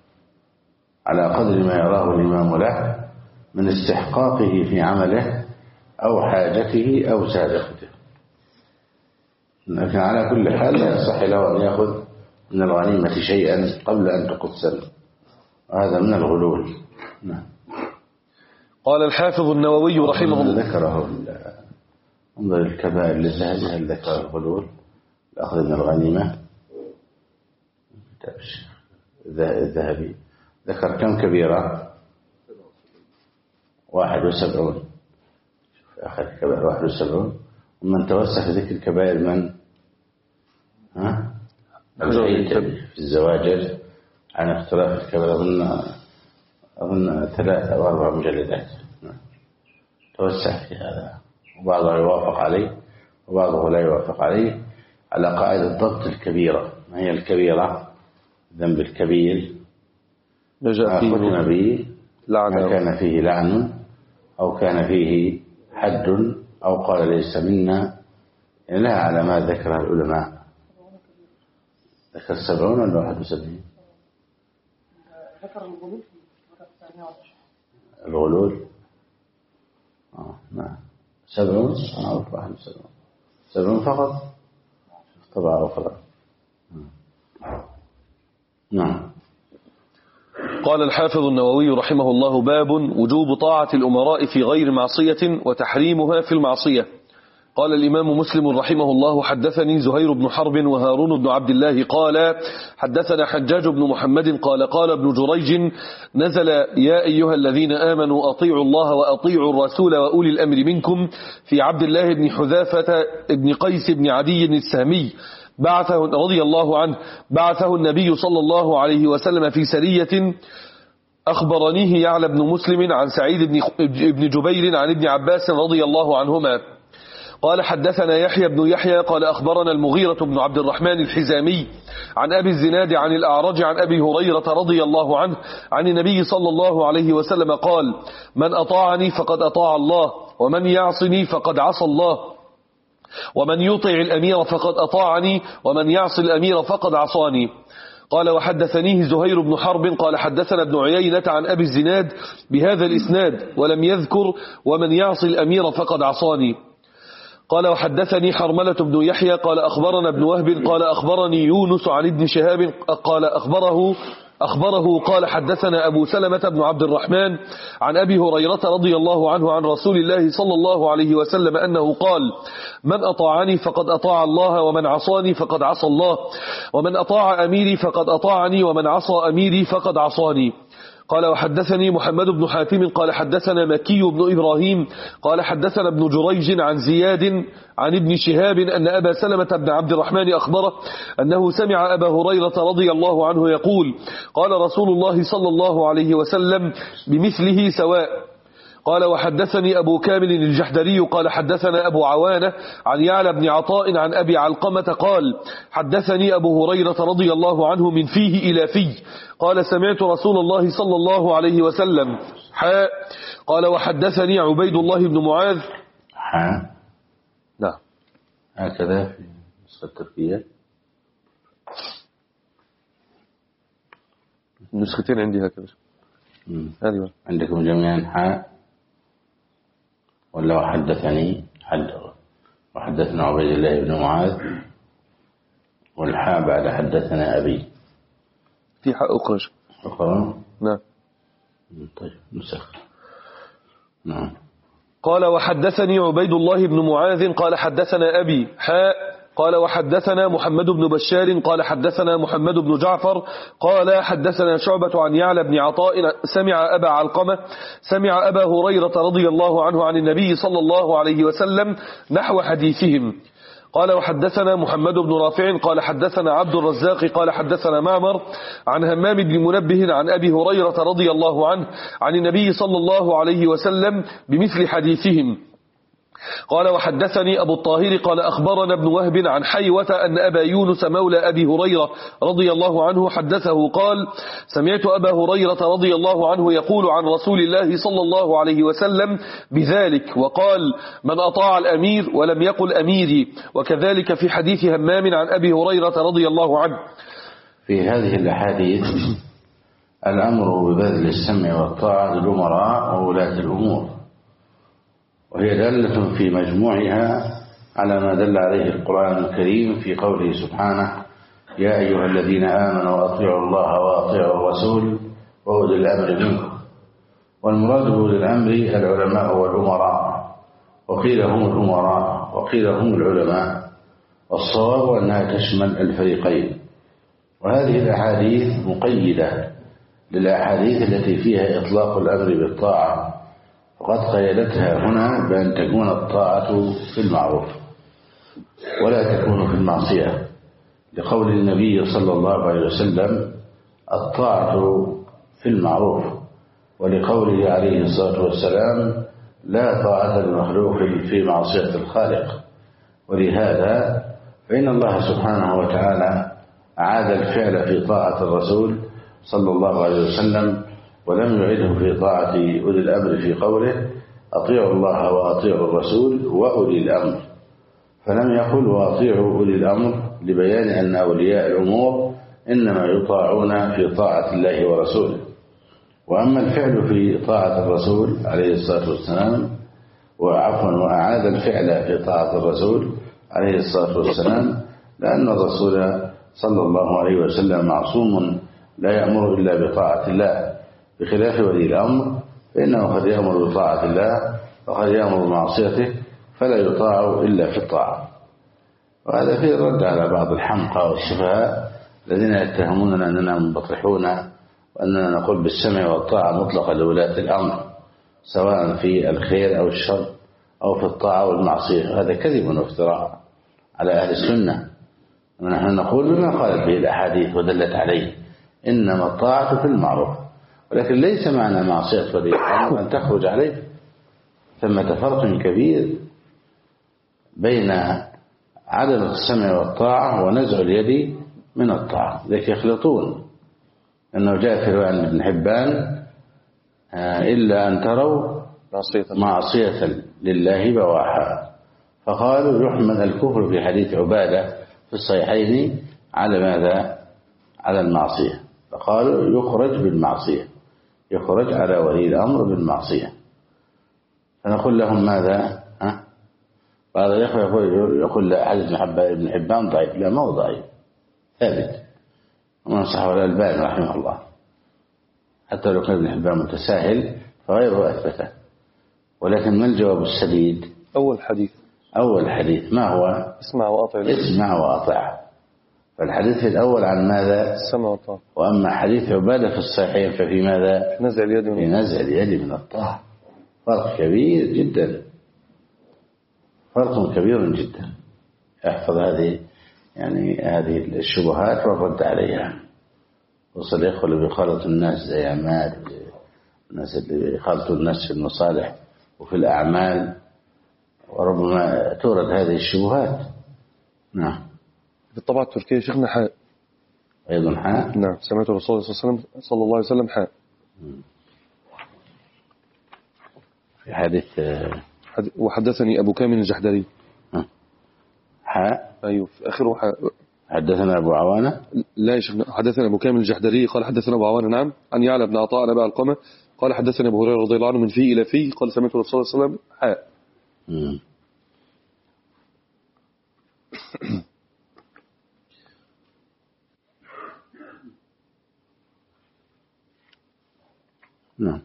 على قدر ما يراه الإمام له من استحقاقه في عمله أو حاجته أو سابقته. لكن على كل حال لا يصح له أن يأخذ من الغنيمة شيئا قبل أن تقتل، وهذا من الغلول. نعم. قال الحافظ النووي رحمه الله: ذكره انظر الكبائر للذهبي، هل ذكر الغلول الأخذ من الغنيمة؟ الذهبي ذكر كم كبيرة؟ واحد وسبعون. أخذ كبائر واحد وسبعون. ومن توسع في ذكر الكبائر من؟ ها؟ في الزواجر عن اختلاف الكبائر أظن أظن ثلاثة أو أربع مجلدات. توسع في هذا، وبعضه يوافق عليه وبعضه لا يوافق عليه على قاعدة ضبط الكبيرة. ما هي الكبيرة؟ ذنب الكبير ما ختم به، ما كان فيه لعن أو كان فيه حد أو قال ليس منا، يعني لها علامات ذكرها العلماء. ذكر سبعون ولا واحد وسبعين؟ ذكر الغلول الغلول آه نعم سبعون أو واحد وسبعون سبعون فقط طبعا أخرى. نعم. قال الحافظ النووي رحمه الله: باب وجوب طاعة الأمراء في غير معصية وتحريمها في المعصية. قال الإمام مسلم رحمه الله: حدثني زهير بن حرب وهارون بن عبد الله قال حدثنا حجاج بن محمد قال قال ابن جريج: نزل يا أيها الذين آمنوا أطيعوا الله وأطيعوا الرسول وأولي الأمر منكم في عبد الله بن حذافة بن قيس بن عدي السهمي بعثه رضي الله عنه بعثه النبي صلى الله عليه وسلم في سرية. أخبرنيه يعلى بن مسلم عن سعيد بن جبير عن ابن عباس رضي الله عنهما. قال حدثنا يحيى بن يحيى قال أخبرنا المغيرة بن عبد الرحمن الحزامي عن أبي الزناد عن الأعرج عن أبي هريرة رضي الله عنه عن النبي صلى الله عليه وسلم قال: من أطاعني فقد أطاع الله، ومن يعصني فقد عصى الله، ومن يطع الأمير فقد أطاعني، ومن يعصي الأمير فقد عصاني. قال وحدثنيه زهير بن حرب قال حدثنا ابن عيينة عن أبي الزناد بهذا الإسناد ولم يذكر ومن يعصي الأمير فقد عصاني. قال وحدثني حرملة بن يحيى قال أخبرنا ابن وهب قال أخبرني يونس عن ابن شهاب قال أخبره أخبره قال حدثنا أبو سلمة بن عبد الرحمن عن أبي هريرة رضي الله عنه عن رسول الله صلى الله عليه وسلم أنه قال: من أطاعني فقد أطاع الله، ومن عصاني فقد عصى الله، ومن أطاع أميري فقد أطاعني، ومن عصى أميري فقد عصاني. قال وحدثني محمد بن حاتم قال حدثنا مكي بن إبراهيم قال حدثنا ابن جريج عن زياد عن ابن شهاب أن أبا سلمة بن عبد الرحمن أخبره أنه سمع أبا هريرة رضي الله عنه يقول: قال رسول الله صلى الله عليه وسلم بمثله سواء. قال وحدثني أبو كامل الجحدري قال حدثنا أبو عوانة عن يعلى بن عطاء عن أبي علقمة قال حدثني أبو هريرة رضي الله عنه من فيه إلى فيه قال سمعت رسول الله صلى الله عليه وسلم حاء. قال وحدثني عبيد الله بن معاذ حاء نعم هكذا في نسخة التركية. النسختين عندي هكذا. هذه عندكم جميعا حاء ولا وحدثني حد وحدثنا عبيد الله بن معاذ والحاء بعد حدثنا أبي في حاء أخرى أخرى نعم طيب نسخ نعم. قال وحدثني عبيد الله بن معاذ قال حدثنا أبي حاء. قال وحدثنا محمد بن بشار قال حدثنا محمد بن جعفر قال حدثنا شعبة عن يعلى بن عطاء سمع أبا علقمة سمع أبا هريرة رضي الله عنه عن النبي صلى الله عليه وسلم نحو حديثهم. قال وحدثنا محمد بن رافع قال حدثنا عبد الرزاق قال حدثنا معمر عن همام بن منبه عن أبي هريرة رضي الله عنه عن النبي صلى الله عليه وسلم بمثل حديثهم. قال وحدثني أبو الطاهر قال أخبرنا ابن وهب عن حيوة أن أبا يونس مولى أبي هريرة رضي الله عنه حدثه قال سمعت أبا هريرة رضي الله عنه يقول عن رسول الله صلى الله عليه وسلم بذلك وقال من أطاع الأمير ولم يقل أميري. وكذلك في حديث همام عن أبي هريرة رضي الله عنه. في هذه الأحاديث الأمر ببذل السمع والطاعة للأمراء وولاة الأمور، وهي دالة في مجموعها على ما دل عليه القرآن الكريم في قوله سبحانه يا أيها الذين آمنوا أطيعوا الله وأطيعوا الرسول وأولي الأمر منكم. والمراد بأولي الأمر العلماء والأمراء، وقيل هم الأمراء وقيل هم العلماء، والصواب أنها تشمل الفريقين. وهذه الأحاديث مقيدة للأحاديث التي فيها إطلاق الأمر بالطاعة، وقد قيدتها هنا بأن تكون الطاعة في المعروف ولا تكون في المعصية، لقول النبي صلى الله عليه وسلم الطاعة في المعروف، ولقوله عليه الصلاة والسلام لا طاعة لمخلوق في معصية الخالق. ولهذا فإن الله سبحانه وتعالى أعاد الفعل في طاعة الرسول صلى الله عليه وسلم، ولم يعده في طاعة أولي الأمر في قوله أطيعوا الله وأطيعوا الرسول وأولي الأمر، فلم يقل وأطيعوا أولي الأمر لبيان أن أولياء الأمور إنما يطاعون في طاعة الله ورسوله. وأما الفعل في طاعة الرسول عليه الصلاة والسلام وعفوا وأعاد الفعل في طاعة الرسول عليه الصلاة والسلام لأن الرسول صلى الله عليه وسلم معصوم لا يأمر إلا بطاعة الله، بخلاف ولي الأمر فإنه قد يأمر بطاعة الله وقد يأمر بمعصيته فلا يطاع إلا في الطاعة. وهذا فيه الرد على بعض الحمقى والسفهاء الذين يتهموننا أننا منبطحون وأننا نقول بالسمع والطاعة مطلقة لولاة الأمر سواء في الخير أو الشر أو في الطاعة والمعصية. هذا كذب وافتراء على أهل السنة. ونحن نقول بما قالت به الأحاديث ودلت عليه إنما الطاعة في المعروف، ولكن ليس معنى معصية ولي الأمر أن تخرج عليه. ثمة فرق كبير بين عدم السمع والطاعة ونزع اليد من الطاعة، ذلك يخلطون. أنه جاء في رواية عن ابن حبان إلا أن تروا معصية لله بواحا، فقالوا يحمل الكفر في حديث عبادة في الصحيحين على ماذا؟ على المعصية، فقالوا يخرج بالمعصية، يخرج على ولي الأمر بالمعصية. فنقول لهم ماذا؟ ها؟ بعض الإخوة يقول يقول حديث ابن حبان ضعيف. لا، ما هو ضعيف، ثابت، ومن صححه الألباني رحمه الله. حتى لو كان ابن حبان متساهل فغيره أثبته. ولكن ما الجواب السديد؟ أول حديث أول حديث ما هو؟ اسمع وأطع. اسمع وأطع. فالحديث الأول عن ماذا؟ السمع والطاعة. وأما حديث عبادة في الصحيحين ففي ماذا؟ نزع اليد من في نزع اليد من الطاعة. فرق كبير جدا، فرق كبير جدا. احفظ هذه يعني هذه الشبهات والرد عليها. وصل يدخل اللي بيخالط الناس زي عماد، الناس اللي بيخالطوا الناس في المصالح وفي الأعمال، وربما تورد هذه الشبهات. نعم. في الطبعة التركية شيخنا حاء أيضا حاء. نعم، سمعت الرسول صلى الله عليه وسلم حاء. في حديث وحدثني أبو كامل الجحدري حاء. أيوه في آخره حاء. حدثنا أبو عوانة. لا يا شيخنا، حدثنا أبو كامل الجحدري قال حدثنا أبو عوانة نعم عن يعلى بن عطاء نبع القمة قال حدثنا أبو هريرة رضي الله عنه من فيه إلى فيه قال سمعت الرسول صلى الله عليه وسلم حاء. نعم.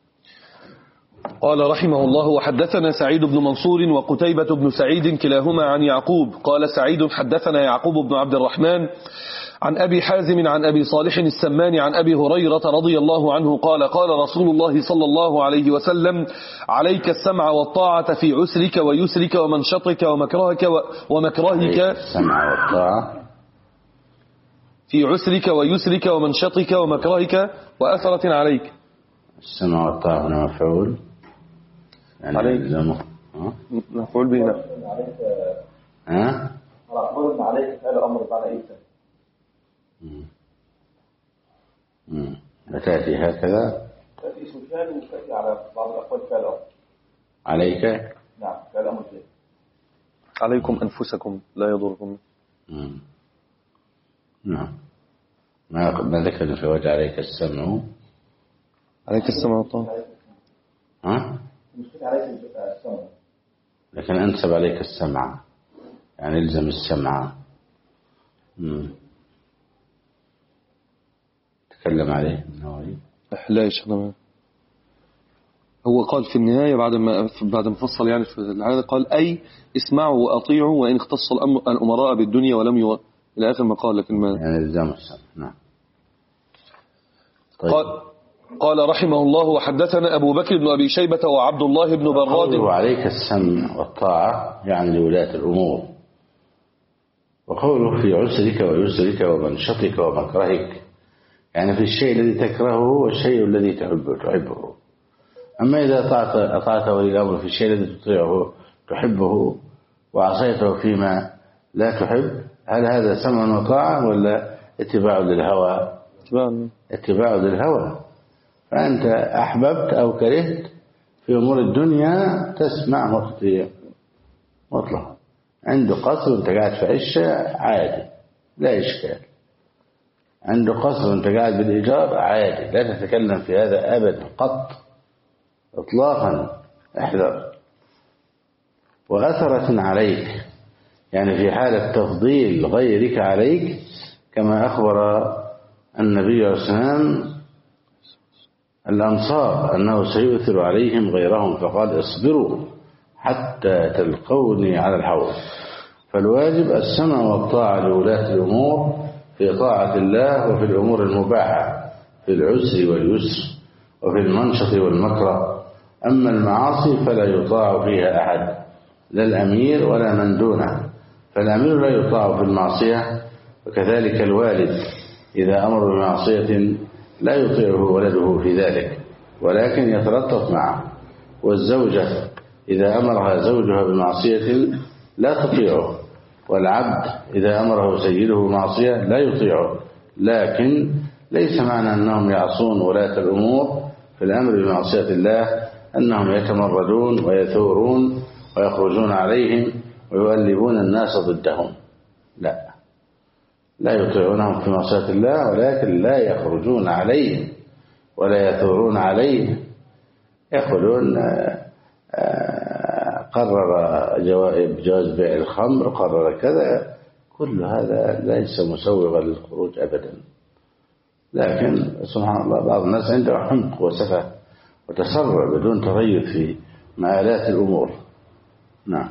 قال رحمه الله وحدثنا سعيد بن منصور وقتيبة بن سعيد كلاهما عن يعقوب قال سعيد حدثنا يعقوب بن عبد الرحمن عن أبي حازم عن أبي صالح السمان عن أبي هريرة رضي الله عنه قال قال رسول الله صلى الله عليه وسلم عليك السمع والطاعة في عسرك ويسرك ومنشطك ومكرهك ومكرهك. السمع والطاعة في عسرك ويسرك ومنشطك ومكرهك وأثرة عليك. السمع والطاعة هنا مفعول يعني عليك مفعول به. نعم. ها؟ أخبرنا عليك فعل أمر بعد إيسا. امم تأتي هكذا. تأتي اسم فعل وتأتي على بعض الأقوال فعل أمر. عليك. نعم فعل أمر فعل. عليكم أنفسكم لا يضركم. امم نعم. ما ما ذكر في وجه عليك السمع. عليك السمع والطاعة. ها؟ مش عليك السمع. لكن أنسب عليك السمع يعني الزم السمع. امم تكلم عليه النووي. لا يا شيخنا، هو قال في النهاية بعد ما بعد ما فصل يعني في هذا قال أي اسمعوا وأطيعوا وإن اختص الأمراء بالدنيا ولم يو إلى آخر ما قال. لكن ما يعني الزم السمع. نعم. طيب. قال قال رحمه الله وحدثنا أبو بكر بن أبي شيبة وعبد الله بن براد. قوله عليك السمع والطاعة يعني لولاة الأمور، وقوله في عسرك ويسرك ومنشطك ومكرهك يعني في الشيء الذي تكرهه والشيء الذي تحبه تحبه. أما إذا أطعت أطعت ولي الأمر في الشيء الذي تطيعه تحبه وعصيته فيما لا تحب، هل هذا سمع وطاعة ولا اتباع للهوى؟ اتباع اتباع للهوى. فأنت أحببت أو كرهت في أمور الدنيا تسمع وتطيع مطلقا. عنده قصر وانت قاعد في عشة عادي لا إشكال، عنده قصر وانت قاعد بالإيجار عادي، لا تتكلم في هذا أبدا قط إطلاقا، احذر. وأثرة عليك يعني في حالة تفضيل غيرك عليك، كما أخبر النبي عليه الصلاة والسلام الأنصار أنه سيؤثر عليهم غيرهم فقال اصبروا حتى تلقوني على الحوض. فالواجب السمع والطاعة لولاة الأمور في طاعة الله وفي الأمور المباحة في العسر واليسر وفي المنشط والمكره. أما المعاصي فلا يطاع فيها أحد، لا الأمير ولا من دونه، فالأمير لا يطاع في المعصية، وكذلك الوالد إذا أمر بمعصية لا يطيعه ولده في ذلك ولكن يتلطف معه، والزوجة إذا أمرها زوجها بمعصية لا تطيعه، والعبد إذا أمره سيده بمعصية لا يطيعه، لكن ليس معنى أنهم يعصون ولاة الأمور في الأمر بمعصية الله أنهم يتمردون ويثورون ويخرجون عليهم ويؤلبون الناس ضدهم، لا لا يطيعونهم في معصية الله، ولكن لا يخرجون عليهم ولا يثورون عليهم. يقولون قرر جواز بيع الخمر، قرر كذا، كل هذا ليس مسوغا للخروج أبدا. لكن سبحان الله بعض الناس عنده حمق وسفه وتسرع بدون تغير في مآلات الأمور. نعم.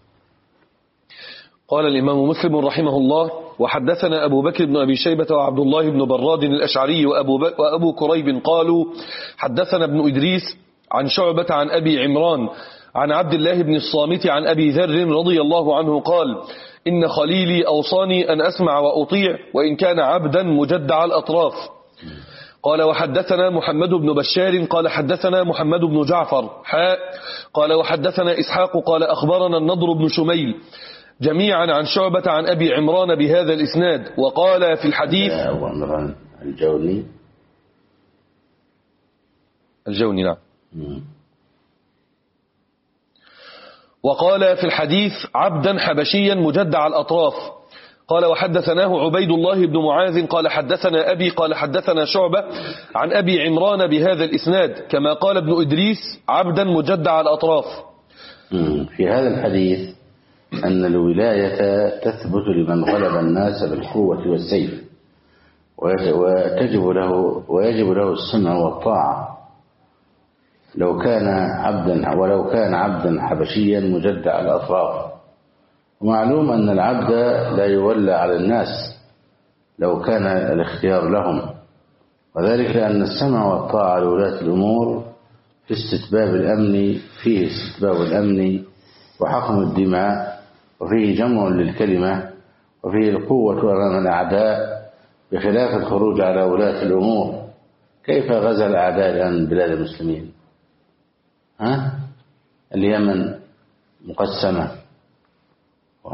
قال الإمام مسلم رحمه الله: وحدثنا أبو بكر بن أبي شيبة وعبد الله بن براد الأشعري وأبو, ب... وأبو كريب قالوا حدثنا ابن إدريس عن شعبة عن أبي عمران عن عبد الله بن الصامت عن أبي ذر رضي الله عنه قال: إن خليلي أوصاني أن أسمع وأطيع وإن كان عبدا مجدع الأطراف. قال: وحدثنا محمد بن بشار قال حدثنا محمد بن جعفر حاء قال: وحدثنا إسحاق قال أخبرنا النضر بن شميل جميعا عن شعبة عن أبي عمران بهذا الإسناد. وقال في الحديث أبو عمران الجوني الجوني نعم. وقال في الحديث عبدا حبشيا مجدع الأطراف. قال: وحدثناه عبيد الله بن معاذ قال حدثنا أبي قال حدثنا شعبة عن أبي عمران بهذا الإسناد كما قال ابن إدريس عبدا مجدع الأطراف. في هذا الحديث أن الولاية تثبت لمن غلب الناس بالقوة والسيف، وتجب له ويجب له السمع والطاعة لو كان عبدا ولو كان عبدا حبشيا مجدع الأطراف. ومعلوم أن العبد لا يولى على الناس لو كان الاختيار لهم، وذلك لأن السمع والطاعة لولاة الأمور في استتباب الأمن فيه استتباب الأمن وحقن الدماء، وفيه جمع للكلمة، وفيه القوة أمام الأعداء، بخلاف الخروج على ولاة الأمور. كيف غزا الأعداء الآن بلاد المسلمين؟ ها؟ اليمن مقسمة، و...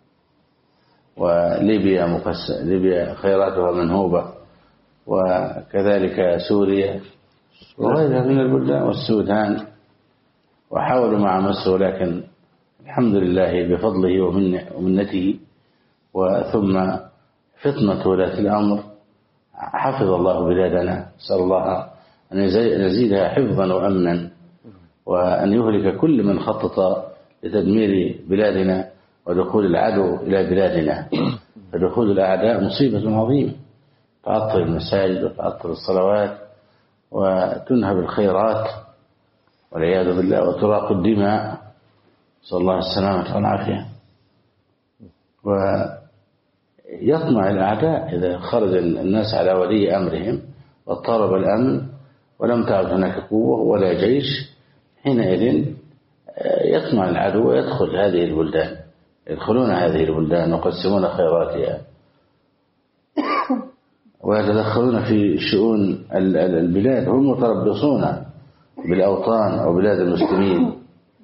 وليبيا مقسمة، ليبيا خيراتها منهوبة، وكذلك سوريا وغيرها من البلدان والسودان، وحاولوا مع مصر، ولكن الحمد لله بفضله ومنته وثم فطنة ولاة الأمر حفظ الله بلادنا. نسأل الله أن يزيدها حفظا وأمنا، وأن يهلك كل من خطط لتدمير بلادنا ودخول العدو إلى بلادنا. فدخول الأعداء مصيبة عظيمة، تعطل المساجد وتعطل الصلوات وتنهب الخيرات والعياذ بالله، وتراق الدماء، صلى الله السلامة والعافية. ويطمع الأعداء إذا خرج الناس على ولي أمرهم واضطرب الأمن ولم تعد هناك قوة ولا جيش، حينئذ يطمع العدو ويدخل هذه البلدان، يدخلون هذه البلدان ويقسمون خيراتها ويتدخلون في شؤون البلاد، هم متربصون بالأوطان أو بلاد المسلمين.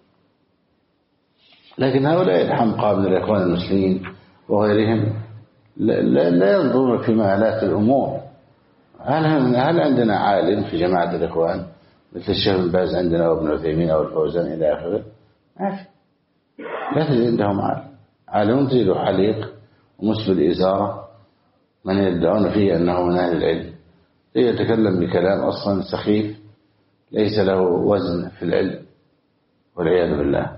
لكن هؤلاء الحمقى من الإخوان المسلمين وغيرهم لا, لا ينظرون في مآلات الأمور. هل, هل عندنا عالم في جماعة الإخوان مثل الشيخ بن باز عندنا أو ابن عثيمين أو الفوزان إلى آخره؟ ما في، لا تجد عندهم عالم. عالم تجد حليق ومسبل إزارة من يدعون فيه أنه من أهل العلم، يتكلم بكلام أصلا سخيف ليس له وزن في العلم والعياذ بالله.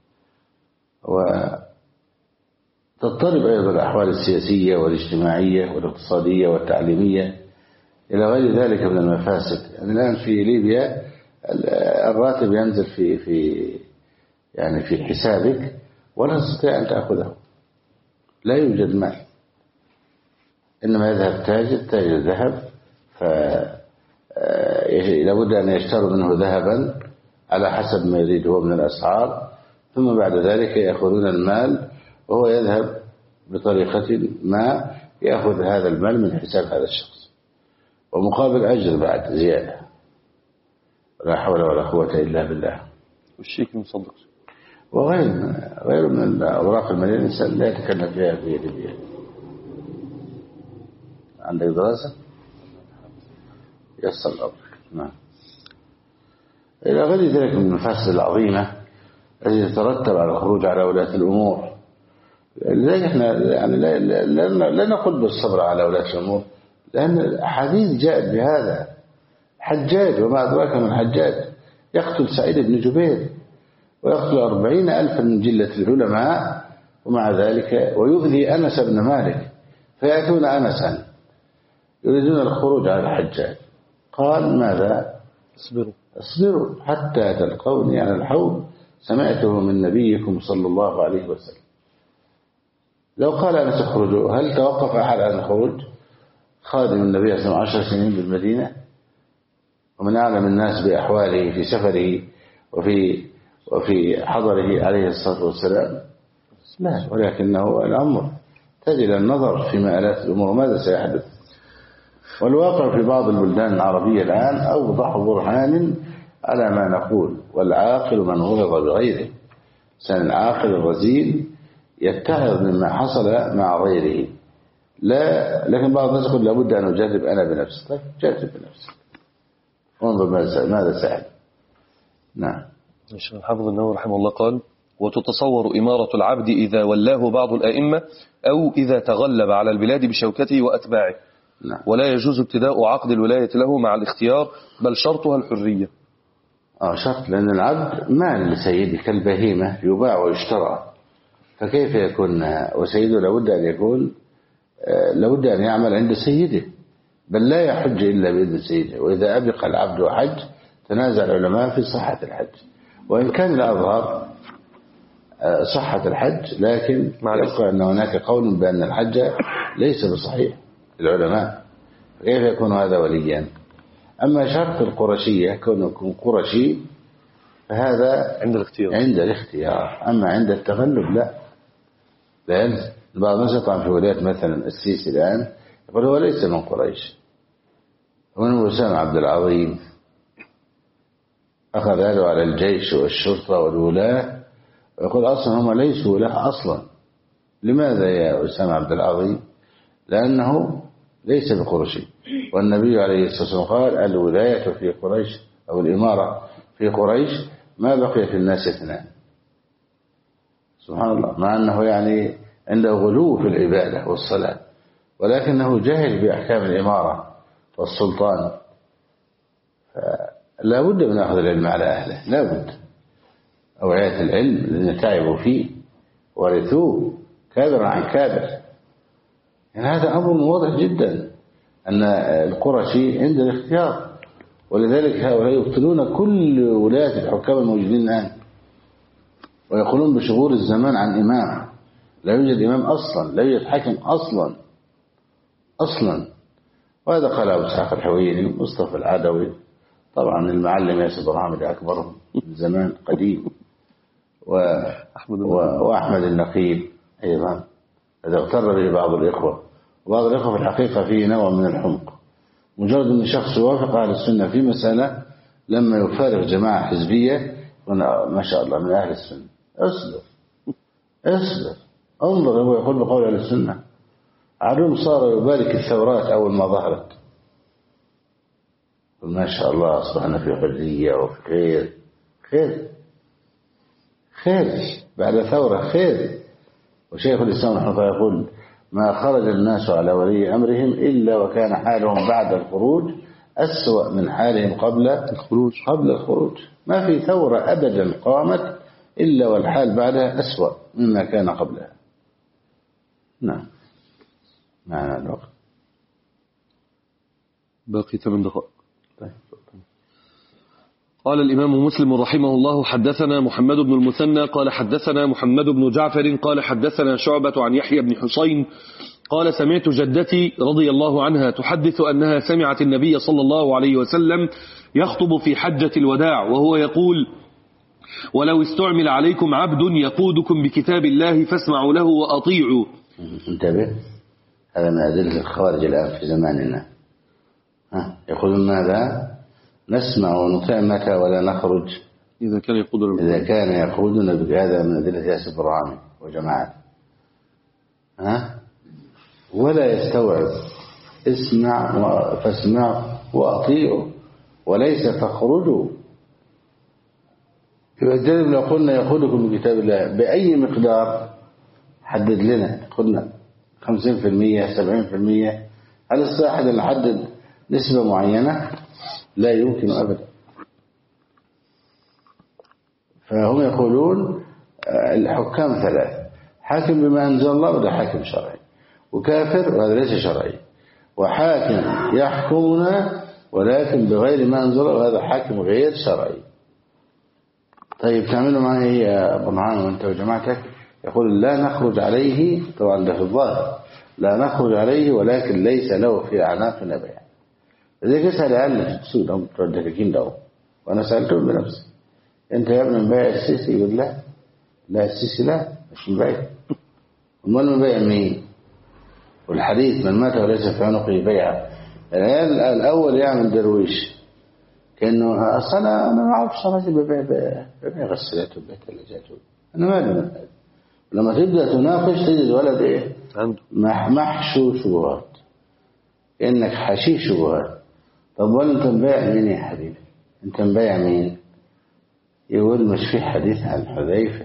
وتضطرب أيضا الأحوال السياسية والاجتماعية والاقتصادية والتعليمية إلى غير ذلك من المفاسد. يعني الآن في ليبيا الراتب ينزل في في يعني في حسابك ولا تستطيع أن تأخذه، لا يوجد مال، إنما يذهب تاجر تاجر ذهب، فلابد أن يشتروا منه ذهبا على حسب ما يريد هو من الأسعار، ثم بعد ذلك يأخذون المال وهو يذهب بطريقة ما يأخذ هذا المال من حساب هذا الشخص، ومقابل أجر بعد زيادة. لا حول ولا قوة إلا بالله. والشيك مصدق. وغير غير من الأوراق المالية الإنسان لا يتكلم فيها في ليبيا. عندك دراسة يصل الأمر. نعم. إلى غير ذلك من المفاسد العظيمة التي تترتب على الخروج على ولاة الأمور. لذلك احنا يعني لا, لا, لا نقول بالصبر على ولاة الأمور، لأن الحديث جاء بهذا. حجاج وما أدراك من حجاج يقتل سعيد بن جبير ويقتل أربعين ألفا من جلة العلماء، ومع ذلك ويؤذي أنس بن مالك، فيأتون أنسا يريدون الخروج على الحجاج. قال ماذا؟ اصبروا اصبروا حتى تلقوني على الحوض سمعته من نبيكم صلى الله عليه وسلم. لو قال أنس اخرجوا، هل توقف أحد عن الخروج؟ خادم النبي صلى الله عليه وسلم عشر سنين بالمدينة، ومن أعلم الناس بأحواله في سفره وفي وفي حضره عليه الصلاة والسلام. لا، ولكنه الأمر تجد النظر في مآلات الأمور ماذا سيحدث. والواقع في بعض البلدان العربية الآن أوضح برهان على ما نقول. والعاقل من غلظ بغيره، سن العاقل الرزين يتعظ مما حصل مع غيره. لا، لكن بعض الناس يقول لابد أن أجرب أنا بنفسي. طيب جرب بنفسك، انظر ماذا سأل. نعم. الشيخ الحافظ النووي رحمه الله قال: وتتصور إمارة العبد إذا ولاه بعض الأئمة أو إذا تغلب على البلاد بشوكته وأتباعه. نعم. ولا يجوز ابتداء عقد الولاية له مع الاختيار، بل شرطها الحرية. آه شرط، لأن العبد مال لسيده كالبهيمة يباع ويشترى، فكيف يكون وسيده لابد أن يكون لابد أن يعمل عند سيده، بل لا يحج إلا بإذن سيده. وإذا أبق العبد وحج تنازع العلماء في صحة الحج، وإن كان الأظهر صحة الحج، لكن يبقى أن هناك قول بأن الحج ليس بصحيح العلماء، كيف يكون هذا وليا؟ أما شرط القرشية كونه يكون قرشي فهذا عند الاختيار عند الاختيار، أما عند التغلب لا. لأن بعض الناس يطعن في ولاية مثلا السيسي الآن يقول هو ليس من قريش، ومن وسام عبد العظيم أخذ هذا على الجيش والشرطة والولاة، ويقول أصلا هم ليسوا ولاة أصلا. لماذا يا وسام عبد العظيم؟ لأنه ليس بقرشي، والنبي عليه الصلاة والسلام قال الولاية في قريش أو الإمارة في قريش ما بقي في الناس اثنان. سبحان الله، مع أنه يعني عنده غلو في العبادة والصلاة، ولكنه جاهل بأحكام الإمارة والسلطان. لا بد من أخذ العلم على أهله، لا بد. أوعية العلم الذين تعبوا فيه ورثوه كابر عن كابر. يعني هذا أمر واضح جدا أن القرشي عند الاختيار، ولذلك هؤلاء يبطلون كل ولاية الحكام الموجودين الآن، ويقولون بشغور الزمان عن إمام. لا يوجد إمام أصلا، لا يوجد حاكم أصلا أصلا. وهذا قال أبو إسحاق الحويني، مصطفى العدوي، طبعا المعلم ياسر برهام أكبرهم من زمان قديم، وأحمد النقيب أيضا. هذا اغتر به بعض الإخوة، وبعض الإخوة في الحقيقة فيه نوع من الحمق. مجرد أن شخص يوافق أهل السنة في مسألة، لما يفارق جماعة حزبية ما شاء الله من أهل السنة. اصبر اصبر انظر، هو يقول بقول أهل السنة. عدوم صار يبارك الثورات أول ما ظهرت، ما شاء الله أصبحنا في حرية وفي خير خير خير بعد ثورة خير. وشيخ الإسلام رحمه الله يقول ما خرج الناس على ولي أمرهم إلا وكان حالهم بعد الخروج أسوأ من حالهم قبل الخروج قبل الخروج. ما في ثورة أبدا قامت إلا والحال بعدها أسوأ مما كان قبلها. نعم. معنا الوقت باقي ثمان دقائق. قال الإمام مسلم رحمه الله: حدثنا محمد بن المثنى قال حدثنا محمد بن جعفر قال حدثنا شعبة عن يحيى بن حسين قال سمعت جدتي رضي الله عنها تحدث أنها سمعت النبي صلى الله عليه وسلم يخطب في حجة الوداع وهو يقول: ولو استعمل عليكم عبد يقودكم بكتاب الله فاسمعوا له وأطيعوا. انتبه، هذا من أدلة الخوارج الآن في زماننا. ها يقولون ماذا؟ نسمع ونطيع متى ولا نخرج إذا كان يقودنا إذا كان يقودنا بهذا من أدلة ياسر برهامي وجماعة ها ولا يستوعب اسمع فاسمع وأطيعوا وليس تخرجوا. يبقى الدليل لو قلنا يقودكم بكتاب الله بأي مقدار حدد لنا، قلنا خمسين في المية سبعين في المية، هل الصحيح أن نحدد نسبة معينة؟ لا يمكن أبدا. فهم يقولون الحكام ثلاث: حاكم بما أنزل الله وده حاكم شرعي، وكافر وهذا ليس شرعي، وحاكم يحكمنا ولكن بغير ما أنزل الله وهذا حاكم غير شرعي. طيب تعملوا معي ايه يا ابو معاذ وانت وجماعتك؟ يقول لا نخرج عليه، طبعا ده في الظاهر لا نخرج عليه ولكن ليس له في اعناقنا بيع. زي كده سأل عيال في السوق هم بتوع الدكاكين ده، وانا سالتهم بنفسي انت يا ابني مبيع السيسي؟ يقول لا لا السيسي لا مش مبيع. امال مبيع مين؟ والحديث من مات وليس في عنقه بيع. العيال الاول يعمل درويش كأنه أصل أنا أنا ما أعرف صلاتي ببيع ببيع غسالات وبيع ثلاجات، أنا مالي من هذا. لما تبدأ تناقش تجد الولد إيه؟ محشو شبهات، إنك حشيش شبهات. طب ولا أنت مبيع مين يا حبيبي؟ أنت مبيع مين؟ يقول مش في حديث عن حذيفة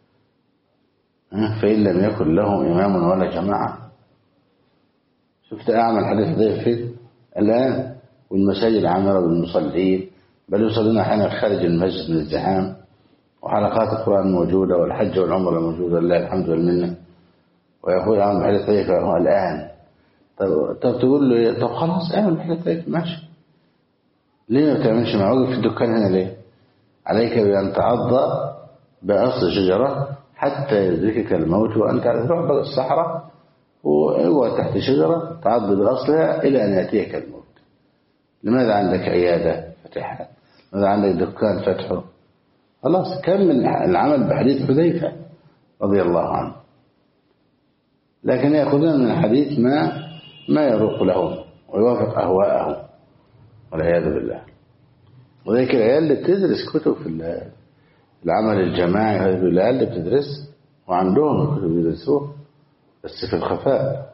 فإن لم يكن له إمام ولا جماعة. شفت أعمل حديث حذيفة فين؟ الآن والمساجد عامرة بالمصلين، بل يصلون أحيانا خارج المسجد من الزحام، وحلقات القرآن موجودة والحج والعمرة موجودة لله الحمد والمنة. ويقول أعمل بحديث طريقة هو الآن. طب, طب تقول له طب خلاص أعمل بحديث طريقة ماشي، ليه ما بتعملش معوقف في الدكان هنا ليه؟ عليك بأن تعض بأصل شجرة حتى يدركك الموت وأنت تروح بقى الصحراء وهو تحت شجرة تعض بأصلها إلى أن يأتيك الموت. لماذا عندك عيادة فتحها؟ لماذا عندك دكان فتحه؟ خلاص كمل العمل بحديث حذيفة رضي الله عنه. لكن يأخذون من الحديث ما ما يروق لهم ويوافق أهواءهم والعياذ بالله. وذلك العيال اللي بتدرس كتب في العمل الجماعي هذه العيال اللي بتدرس وعندهم كتب يدرسوه بس في الخفاء،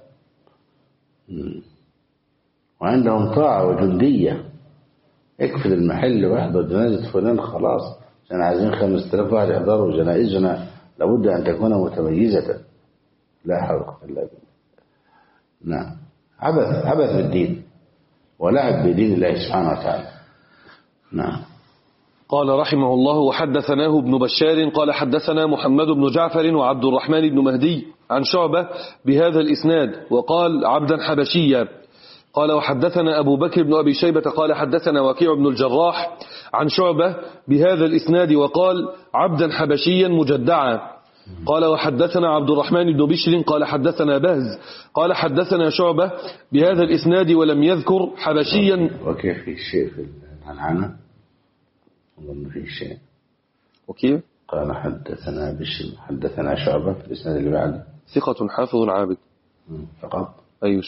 وعندهم طاعة وجندية. اكفل المحل واحضر جنازة فلان خلاص عشان عايزين خمسة آلاف واحد يحضروا جنائزنا لابد أن تكون متميزة. لا حول ولا قوة إلا بالله. نعم عبث عبث بالدين ولعب بدين الله سبحانه وتعالى. نعم. قال رحمه الله وحدثناه ابن بشار قال حدثنا محمد بن جعفر وعبد الرحمن بن مهدي عن شعبة بهذا الإسناد وقال عبدا حبشيا. قال وحدثنا أبو بكر بن أبي شيبة قال حدثنا وكيع بن الجراح عن شعبة بهذا الإسناد وقال عبدا حبشيا مجدعا. قال وحدثنا عبد الرحمن بن بشر قال حدثنا بهز قال حدثنا شعبة بهذا الإسناد ولم يذكر حبشيا. وكيف في شيء في العنعنة؟ أظن في شيء. وكيف؟ قال حدثنا بشر حدثنا شعبة في الإسناد اللي بعده. ثقة حافظ عابد فقط. أيوة.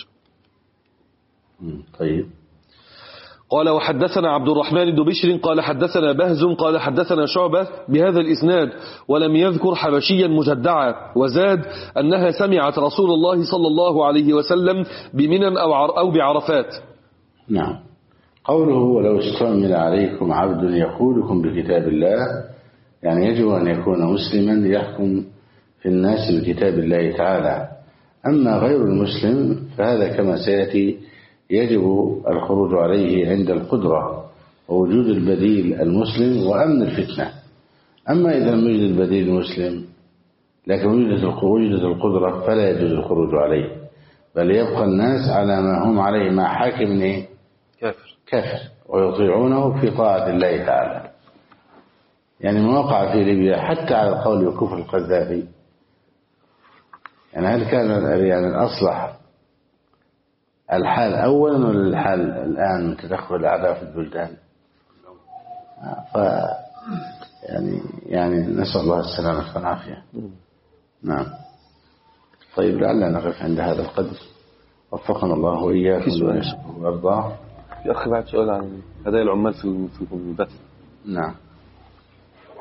طيب. قال وحدثنا عبد الرحمن بن بشر قال حدثنا بهز قال حدثنا شعبة بهذا الإسناد ولم يذكر حبشيا مجدعا وزاد أنها سمعت رسول الله صلى الله عليه وسلم بمنى أو بعرفات. نعم. قوله ولو استعمل عليكم عبد يقودكم بكتاب الله يعني يجب أن يكون مسلما يحكم في الناس بكتاب الله تعالى. أما غير المسلم فهذا كما سيأتي يجب الخروج عليه عند القدرة ووجود البديل المسلم وأمن الفتنة. أما إذا لم يوجد البديل المسلم لكن وجدت القدرة فلا يجوز الخروج عليه، بل يبقى الناس على ما هم عليه مع حاكم إيه؟ كافر كافر ويطيعونه في طاعة الله تعالى. يعني ما وقع في ليبيا حتى على القول بكفر القذافي، يعني هل كان يعني الأصلح الحال أولا ولا الحال الآن من تدخل الأعداء في البلدان؟ ف يعني يعني نسأل الله السلامة والعافية. نعم. طيب لعلنا نقف عند هذا القدر، وفقنا الله وإياكم وأرضاه. في أخي بعد سؤال عن هدايا العمال في البث. نعم.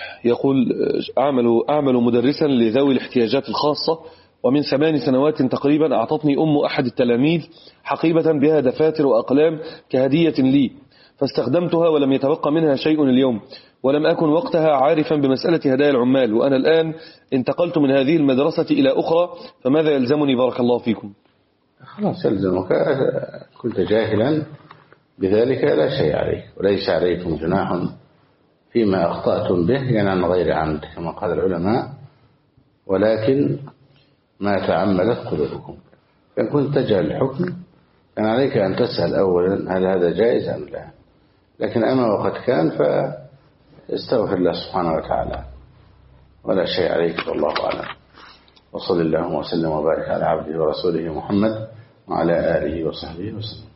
يقول أعمل, أعمل مدرسا لذوي الاحتياجات الخاصة، ومن ثمان سنوات تقريبا أعطتني أم أحد التلاميذ حقيبة بها دفاتر وأقلام كهدية لي، فاستخدمتها ولم يتبقى منها شيء اليوم، ولم أكن وقتها عارفا بمسألة هدايا العمال، وأنا الآن انتقلت من هذه المدرسة إلى أخرى، فماذا يلزمني بارك الله فيكم؟ خلاص يلزمك، كنت جاهلا بذلك لا شيء عليك، وليس عليكم جناح فيما أخطأتم به يعني عن غير عمد كما قال العلماء، ولكن ما تعمدت قلوبكم. فإن كنت تجهل الحكم كان عليك أن تسأل أولا هل هذا جائز أم لا، لكن أما وقد كان فاستغفر الله سبحانه وتعالى ولا شيء عليك، والله أعلم. وصل اللهم وسلم وبارك على عبده ورسوله محمد وعلى آله وصحبه وسلم.